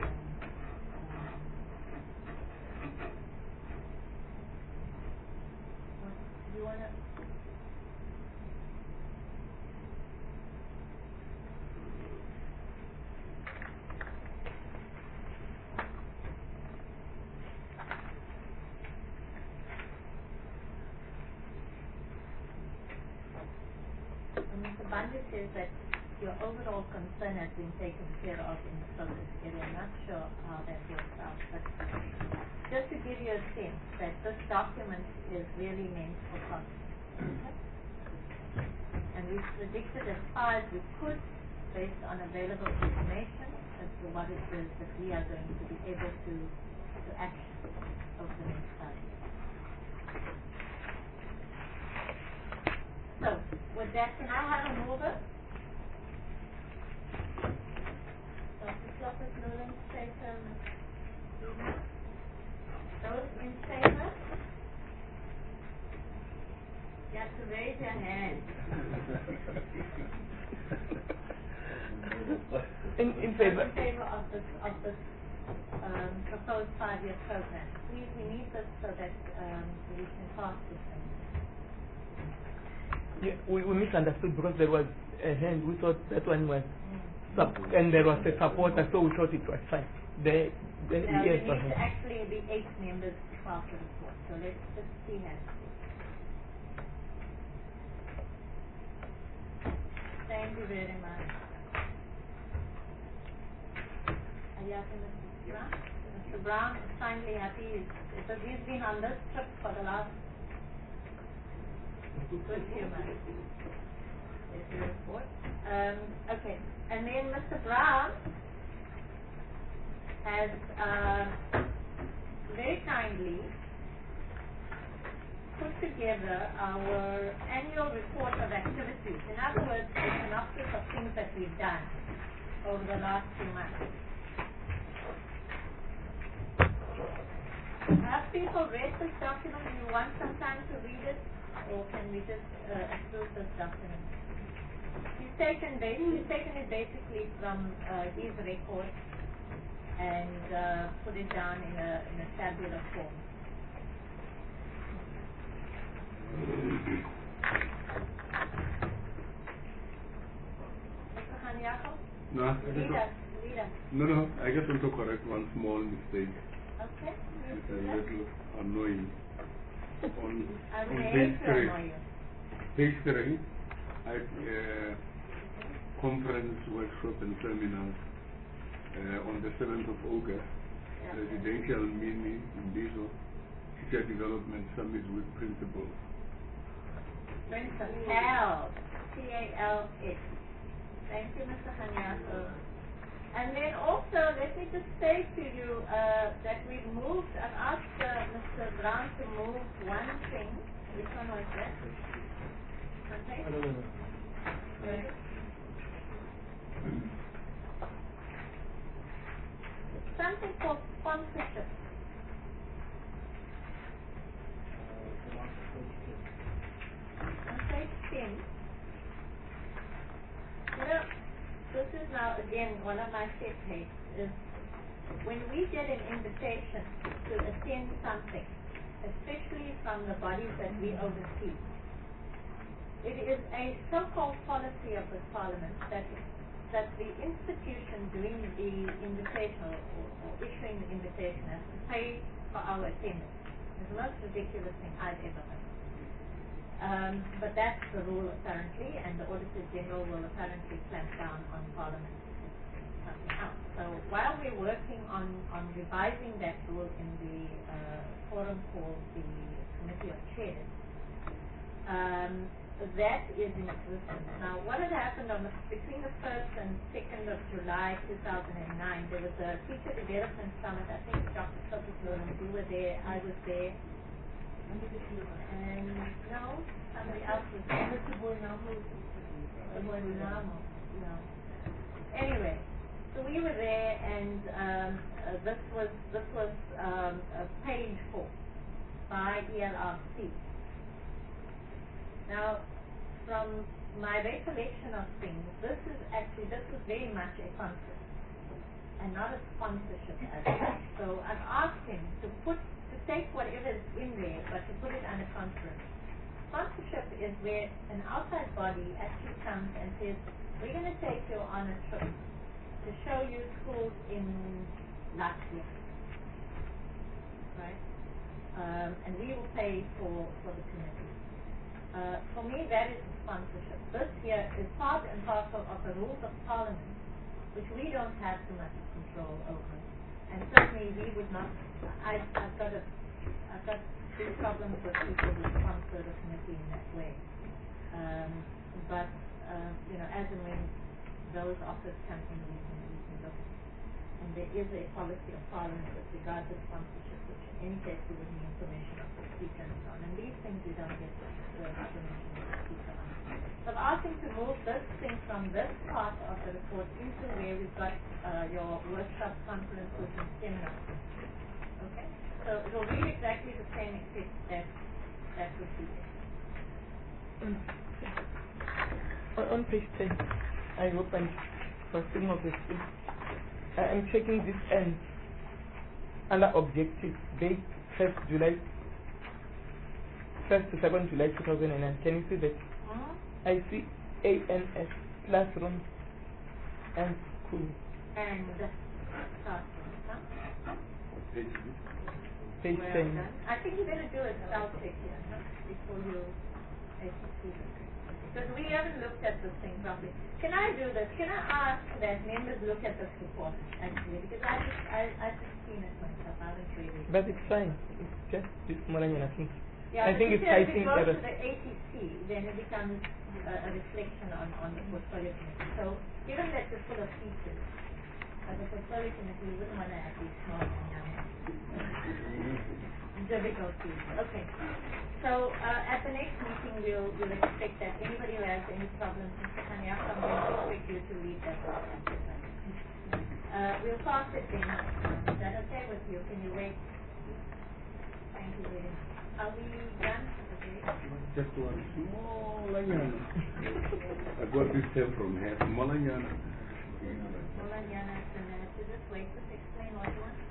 Do you want to? Mr. Bundy says that your overall concern has been taken care of in the focus area. I'm not sure how that works out, but just to give you a sense that this document is really meant for cost. Okay? And we've predicted as far as we could, based on available information, as to what it is that we are going to be able to action over the next 5 years. So, with that, can I have a mover? Dr. Kloppers, Nolan, Statham, those in favor? You have to raise your hand. in favor. In favor of this proposed 5-year program. We need this so that we can pass this thing. Yeah, we misunderstood because there was a hand. We thought that one was and there was a supporter, so we thought it was fine. Yes, there need to actually be 8 members to pass the report. So let's just see hands. Thank you very much. Are you happy, Mr. Brown? Mr. Brown is finally happy because he's been on this trip for the last Good few months. There's the report. Okay, and then Mr. Brown has very kindly put together our annual report of activities. In other words, a synopsis of things that we've done over the last few months. Have people read this document? Do you want some time to read it? Or can we just approve this document? He's taken it basically from his record and put it down in a tabular form. Mr. Hanyako? No, Lead us. no, I just want to correct one small mistake. Okay. It's a little annoying. On I will page to 3, annoy you. page 3, conference, workshop and seminars on the 7th of August, Yeah. residential mini Mbizo teacher development summit with principals. Principal. Tal. T-A-L-X. Thank you, Mr. Hanyako. And then also, let me just say to you that we've moved, I've asked Mr. Brown to move one thing. Which one was that? Okay. Good. Something called sponsorship. On page 10. You know, this is now again one of my pet hates is when we get an invitation to attend something, especially from the bodies that we oversee. It is a so-called policy of the Parliament that the institution doing the invitation or issuing the invitation has to pay for our attendance. It's the most ridiculous thing I've ever heard. But that's the rule apparently, and the Auditor General will apparently clamp down on Parliament. Something else. So while we're working on revising that rule in the forum called the Committee of Chairs, that is in existence. Now, what had happened between the 1st and 2nd of July 2009, there was a Teacher Development Summit. I think Dr. Sophie, you were there, I was there. And no, somebody else was there. Mr. Boynamo. No. Anyway, so we were there, and this was paid for by ELRC. Now, from my recollection of things, this is very much a concert and not a sponsorship as such. So I've asked him to take whatever is in there, but to put it under conference. Sponsorship is where an outside body actually comes and says, we're going to take you on a trip to show you schools in Latvia. Right? And we will pay for the committee. For me, that is sponsorship. This here is part and parcel of the rules of Parliament, which we don't have too much control over. And certainly we would not, I've got big problems with people who sponsor the committee in that way. But, as and when those offers come in, we can look. And there is a policy of Parliament with regard to sponsorship, which in any case we would need permission of the Speaker and so on. And these things we don't get the permission of the Speaker on. So I've asked him to move this thing from this part of the report into where we've got your workshop, conferences, and seminars. Okay? So it will read exactly the same, except that would be it. On page 10, I opened for thing of the speech. I'm checking this end under objective date 1st to 2nd July 2009. Can you see that? I see ANS, classroom and school. And classroom, huh? Page Well 10. done. I think you better do a spell check here, huh? Before you execute it. Because we haven't looked at this thing properly. Can I do this? Can I ask that members look at this report, actually? Because I've just seen it myself. I haven't really. But it's fine. It's just this morning, I think. Yeah, I think but it's if citing it goes errors. to the ATC, then it becomes a reflection on the portfolio committee. So, given that you're full of features, as a portfolio committee, we wouldn't want to have these small and young difficulties. Okay. So, at the next meeting, we'll expect that anybody who has any problems, Mr. Kanyaka, we'll expect you to lead that up. We'll pass it then. Is that okay with you? Can you wait? Thank you very much. Are we done? Okay. Just one small ayana. I got this help from her. Small ayana. Molanyana, so just wait, just explain what you want.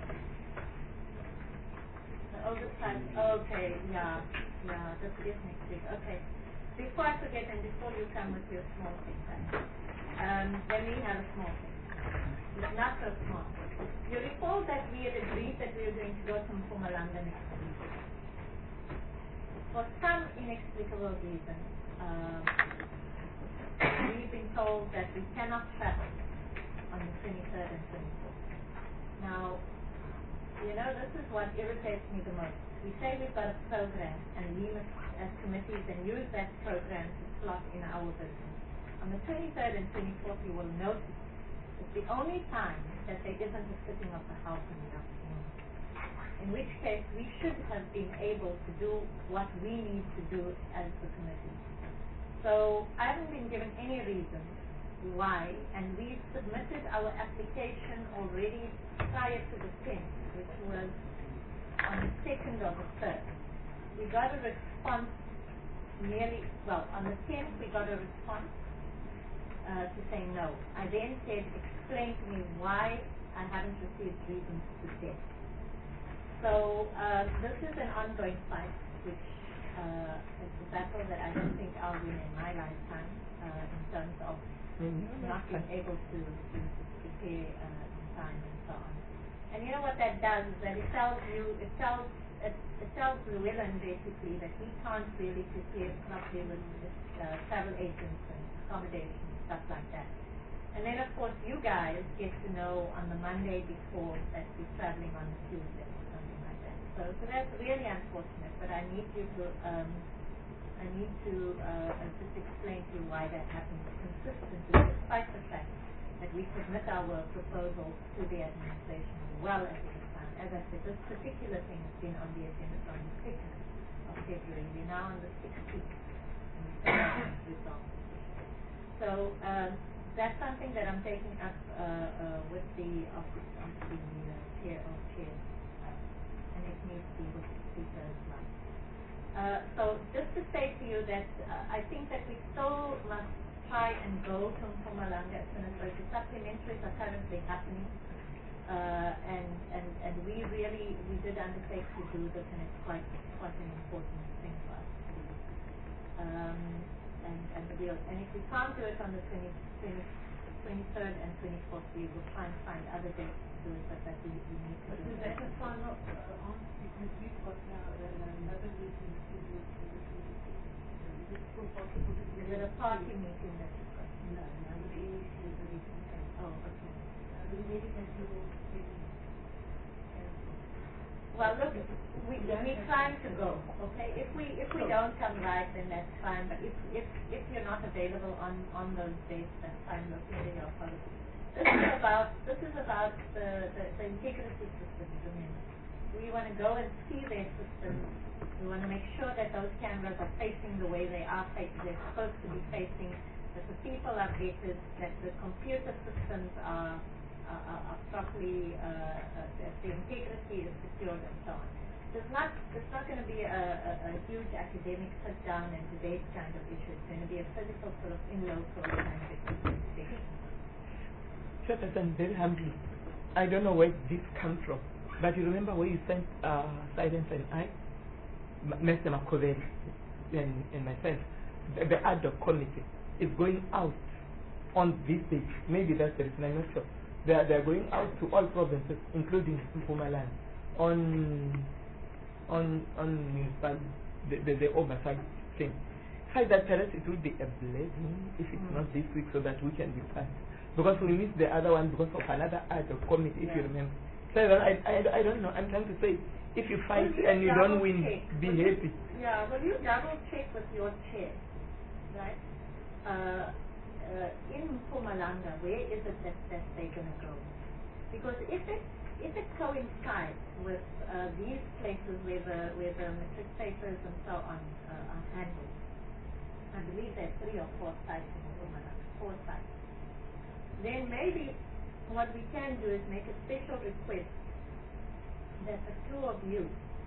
The oversight, okay, yeah, this is next week, okay. Before I forget and before you come with your small thing, then we have a small thing. It's not so small. You recall that we had agreed that we were going to go to Mpumalanga next week. For some inexplicable reason, we've been told that we cannot travel on the 23rd and 24th. Now, you know, this is what irritates me the most. We say we've got a program, and we must, as committees, and use that program to slot in our business. On the 23rd and 24th, you will notice it's the only time that there isn't a sitting of the House in the afternoon. In which case, we should have been able to do what we need to do as the committee. So, I haven't been given any reason why, and we submitted our application already prior to the 10th, which was on the 2nd of the 3rd. We got a response on the 10th we got a response to say no. I then said, explain to me why I haven't received reasons to say. So this is an ongoing fight, which is a battle that I don't think I'll win in my lifetime in terms of not being able to prepare in time and so on. And you know what that does is that it tells Llewellyn basically that he can't really prepare properly with travel agents and accommodation and stuff like that. And then of course you guys get to know on the Monday before that you're traveling on the Tuesday or something like that. So that's really unfortunate, but I need you to just explain to you why that happens consistently, despite the fact that we submit our proposals to the administration well ahead of time. As I said, this particular thing has been on the agenda from the 2nd of February. We're now on the 16th, and we still haven't resolved. So that's something that I'm taking up with the office of the chair of chairs, and it needs to be with the speaker as well. So just to say to you that I think that we still must try and go to Mpumalanga as soon as possible. The supplementaries are currently happening, and we did undertake to do this, and it's quite an important thing for us to do. And if we can't do it on the 23rd and 24th, we will try and find other dates to do it, but that we need to do that. That's a final on because we've got now another meeting scheduled for this week. Is it still possible to do Is it a party meeting that you've got? No, the ANC is the meeting. Oh, okay. The meeting that you will be Well, look, we're trying to go, okay? If we don't come right, then that's fine. But if you're not available on those dates, that's fine. Look, maybe your apologies. This is about the integrity systems. Remember, we want to go and see their systems. We want to make sure that those cameras are facing the way they're supposed to be facing. That the people are vetted. That the computer systems are properly, that the integrity is secured and so on. It's not going to be a huge academic sit down and debate kind of issue. It's going to be a physical sort of in local kind of investigation. Chairperson, very humbly, I don't know where this comes from, but you remember where you sent Silence and I, Mr. Makoveri and myself, the ad hoc committee is going out on this day. Maybe that's the reason, I'm not sure. They are going out to all provinces, including Mpumalanga, on the oversight thing. Hi, that perhaps it will be a blessing if it's not this week, so that we can be fast. Because we missed the other one because of another ad hoc committee, if you remember. So I don't know. I'm trying to say, if you fight Will and you don't double win, check? be Will you- happy. Yeah, will you double check with your chair, right? In Mpumalanga, where is it that they're going to go? Because if it coincides with these places where the matric papers and so on are handled, I believe there are 3 or 4 sites in Mpumalanga, 4 sites. Then maybe what we can do is make a special request that the 2 of you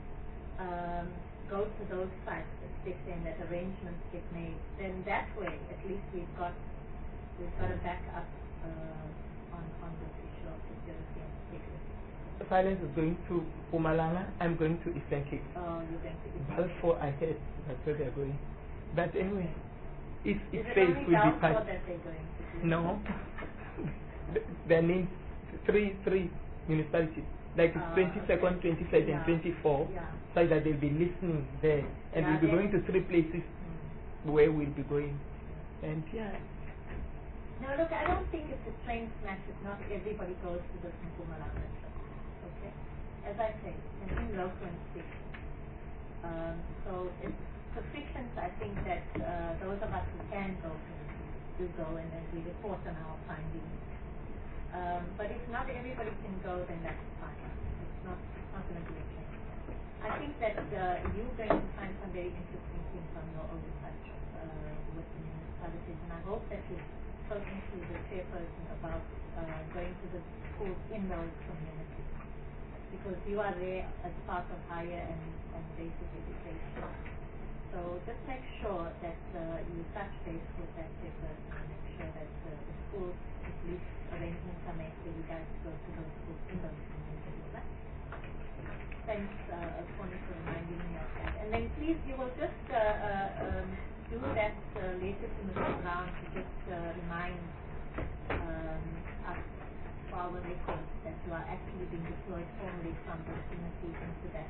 go to those sites, especially, and that arrangements get made. Then that way, at least we've got a backup on this issue of security and security. Silence is going to Mpumalanga. I'm going to Eastern Cape. Oh, you're going to be. Balfour, I heard that's where they're going. But anyway, if Is it it fails, only we'll be Balfour part. that they're going to do? No. There named three municipalities. Like it's 22nd, 23rd, and 24. Yeah. So that they'll be listening there. And we'll be going to 3 places where we'll be going. And yeah. Now look, I don't think it's a train smash if not everybody goes to the Mpumalanga trip. Okay? As I say, it's in local institutions. So it's sufficient, I think, that those of us who can go do go, and then we report on our findings. But if not everybody can go, then that's fine. It's not going to be a change. I think that you're going to find some very interesting things on your oversight with the municipalities, and I hope that you've spoken to the chairperson about going to the schools in those communities, because you are there as part of higher and basic education. So just make sure that you touch base with that chairperson and make sure that the schools, at least arrangements are made for you guys to go to those schools in those communities. Right? Thanks, Connie, for reminding me of that. And then please, you will just do that later to Mr. Brown to just remind us for our records that you are actually being deployed formally from the communities into that.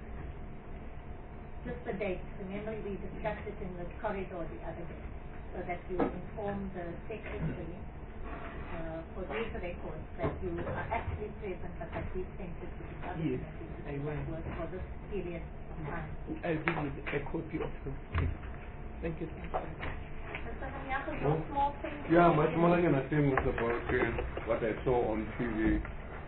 Just the date. Remember, we discussed it in the corridor the other day, so that you inform the secretary for these records that you are actually present, but that we sent it to the other Yes, committees I will. for this period of time. I'll give you a copy of those things. Thank you. Mr. Hanyako, your small thing? Yeah, my small thing was about what I saw on TV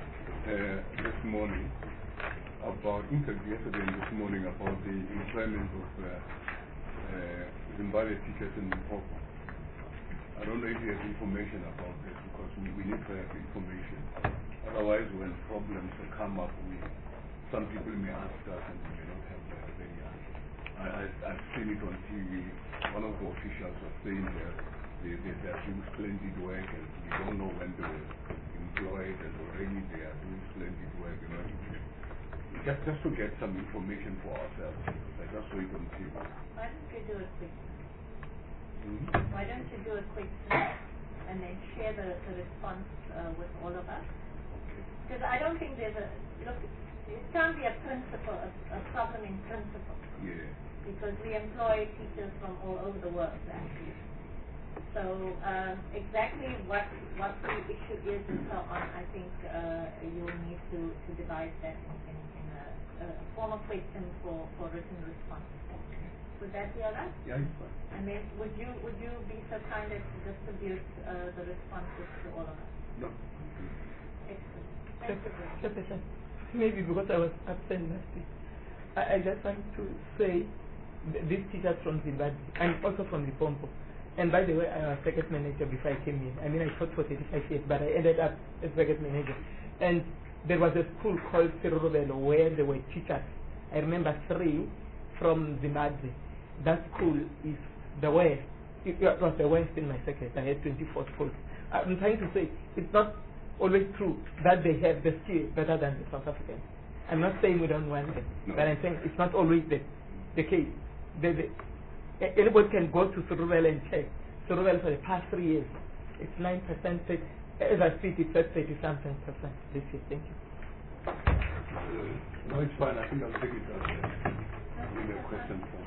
this morning about interview yesterday and this morning about the employment of Zimbabwe teachers in Limpopo. I don't know if you have information about this, because we need to have information. Otherwise, when problems come up, some people may ask us and we may not have any answer. I've seen it on TV. One of the officials was saying that they're doing splendid work, and we don't know when they were employed, and already they are doing splendid work. You know, just to get some information for ourselves. I just saw it on TV. Why don't you do it quick? Why don't you do a quick search and then share the response with all of us? Because I don't think there's it can't be a problem in principle. Yeah. Because we employ teachers from all over the world, actually. So exactly what the issue is and so on, I think you'll need to devise that in a formal question for written response. Would that be all right? Yeah, it's fine. And then would you be so kind as to distribute the responses to all of us? No. Excellent. Thank you very much. Maybe because I was absent last week. I just want to say these teachers from Zimbabwe and also from Limpopo. And by the way, I was circuit manager before I came here. I mean, I taught for 35 years, but I ended up as circuit manager. And there was a school called Sirubelo where there were teachers. I remember 3 from Zimbabwe. That school is the West. It was the West in my circuit. I had 24 schools. I'm trying to say it's not always true that they have the skill better than the South Africans. I'm not saying we don't want them, but I'm saying it's not always the case. Anybody can go to Surubel and check. Surubel for the past 3 years, it's 9%. As I speak, it's at 30-something% this year. Thank you. No, it's fine. I think I'll take it as a question form.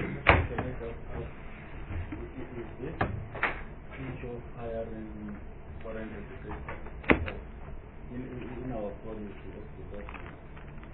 Is this issue of hiring foreign educators in our policy of development? Is it something that we can consider? Because we have a policy of hiring foreign educators. But we have to consider the cost of hiring foreign educators. Because we have to consider the cost of hiring foreign educators. Because we have to consider the cost of hiring foreign educators.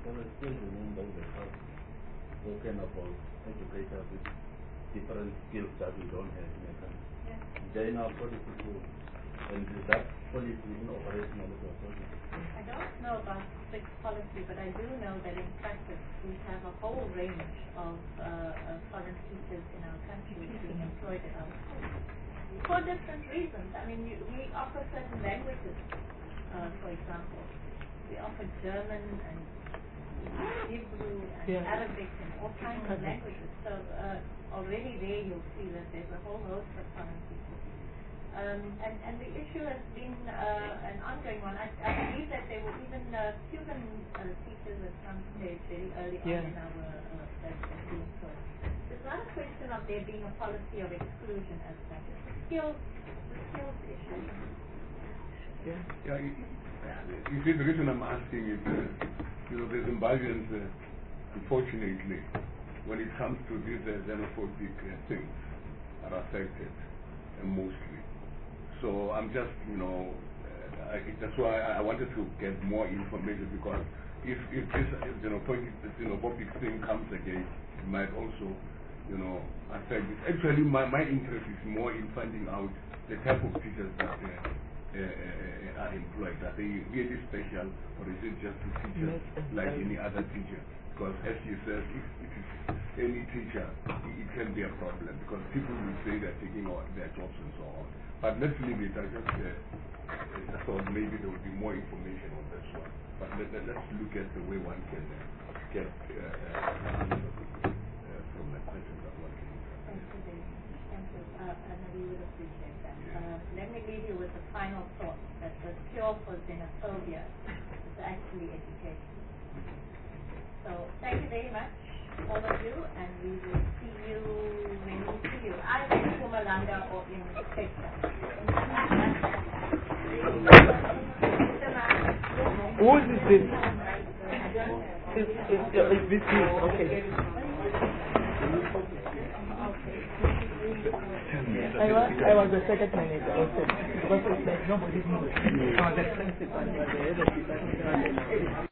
Because I still remember in the past spoken about educators with different skills that we don't have in the country. Yeah. Then our policy too. And that policy isn't operational as well. I don't know about strict policy, but I do know that in practice we have a whole range of foreign teachers in our country being employed at our schools for different reasons. I mean, we offer certain languages, for example. We offer German and Hebrew and Arabic and all kinds of languages. So already there you'll see that there's a whole host of foreign teachers. And the issue has been an ongoing one. I believe that there were even Cuban teachers at some stage very early on in our that being employed. It's not a question of there being a policy of exclusion as such. It's a skills issue. Yeah. You see, the reason I'm asking is, the Zimbabweans, unfortunately, when it comes to these xenophobic things, are affected mostly. So I'm just, that's why I wanted to get more information, because if this xenophobic thing comes again, it might also, affect it. Actually, my interest is more in finding out the type of teachers that are employed. Are they really special, or is it just a teacher like any other teacher? Because as you said, if it is any teacher, it can be a problem, because people will say they're taking their jobs and so on. But let's leave it. I thought maybe there would be more information on this one. But let's look at the way one can get from the questions that one can look at. Thank you very much. Thank you. And we would appreciate that. Let me leave you with the final thought that the cure for xenophobia is actually education. So thank you very much, all of you, and we will see you when we see you, either in Mpumalanga or in Texas. Who is this? Is this you? Okay. I was the second manager also, because it's like nobody knows. I was the principal.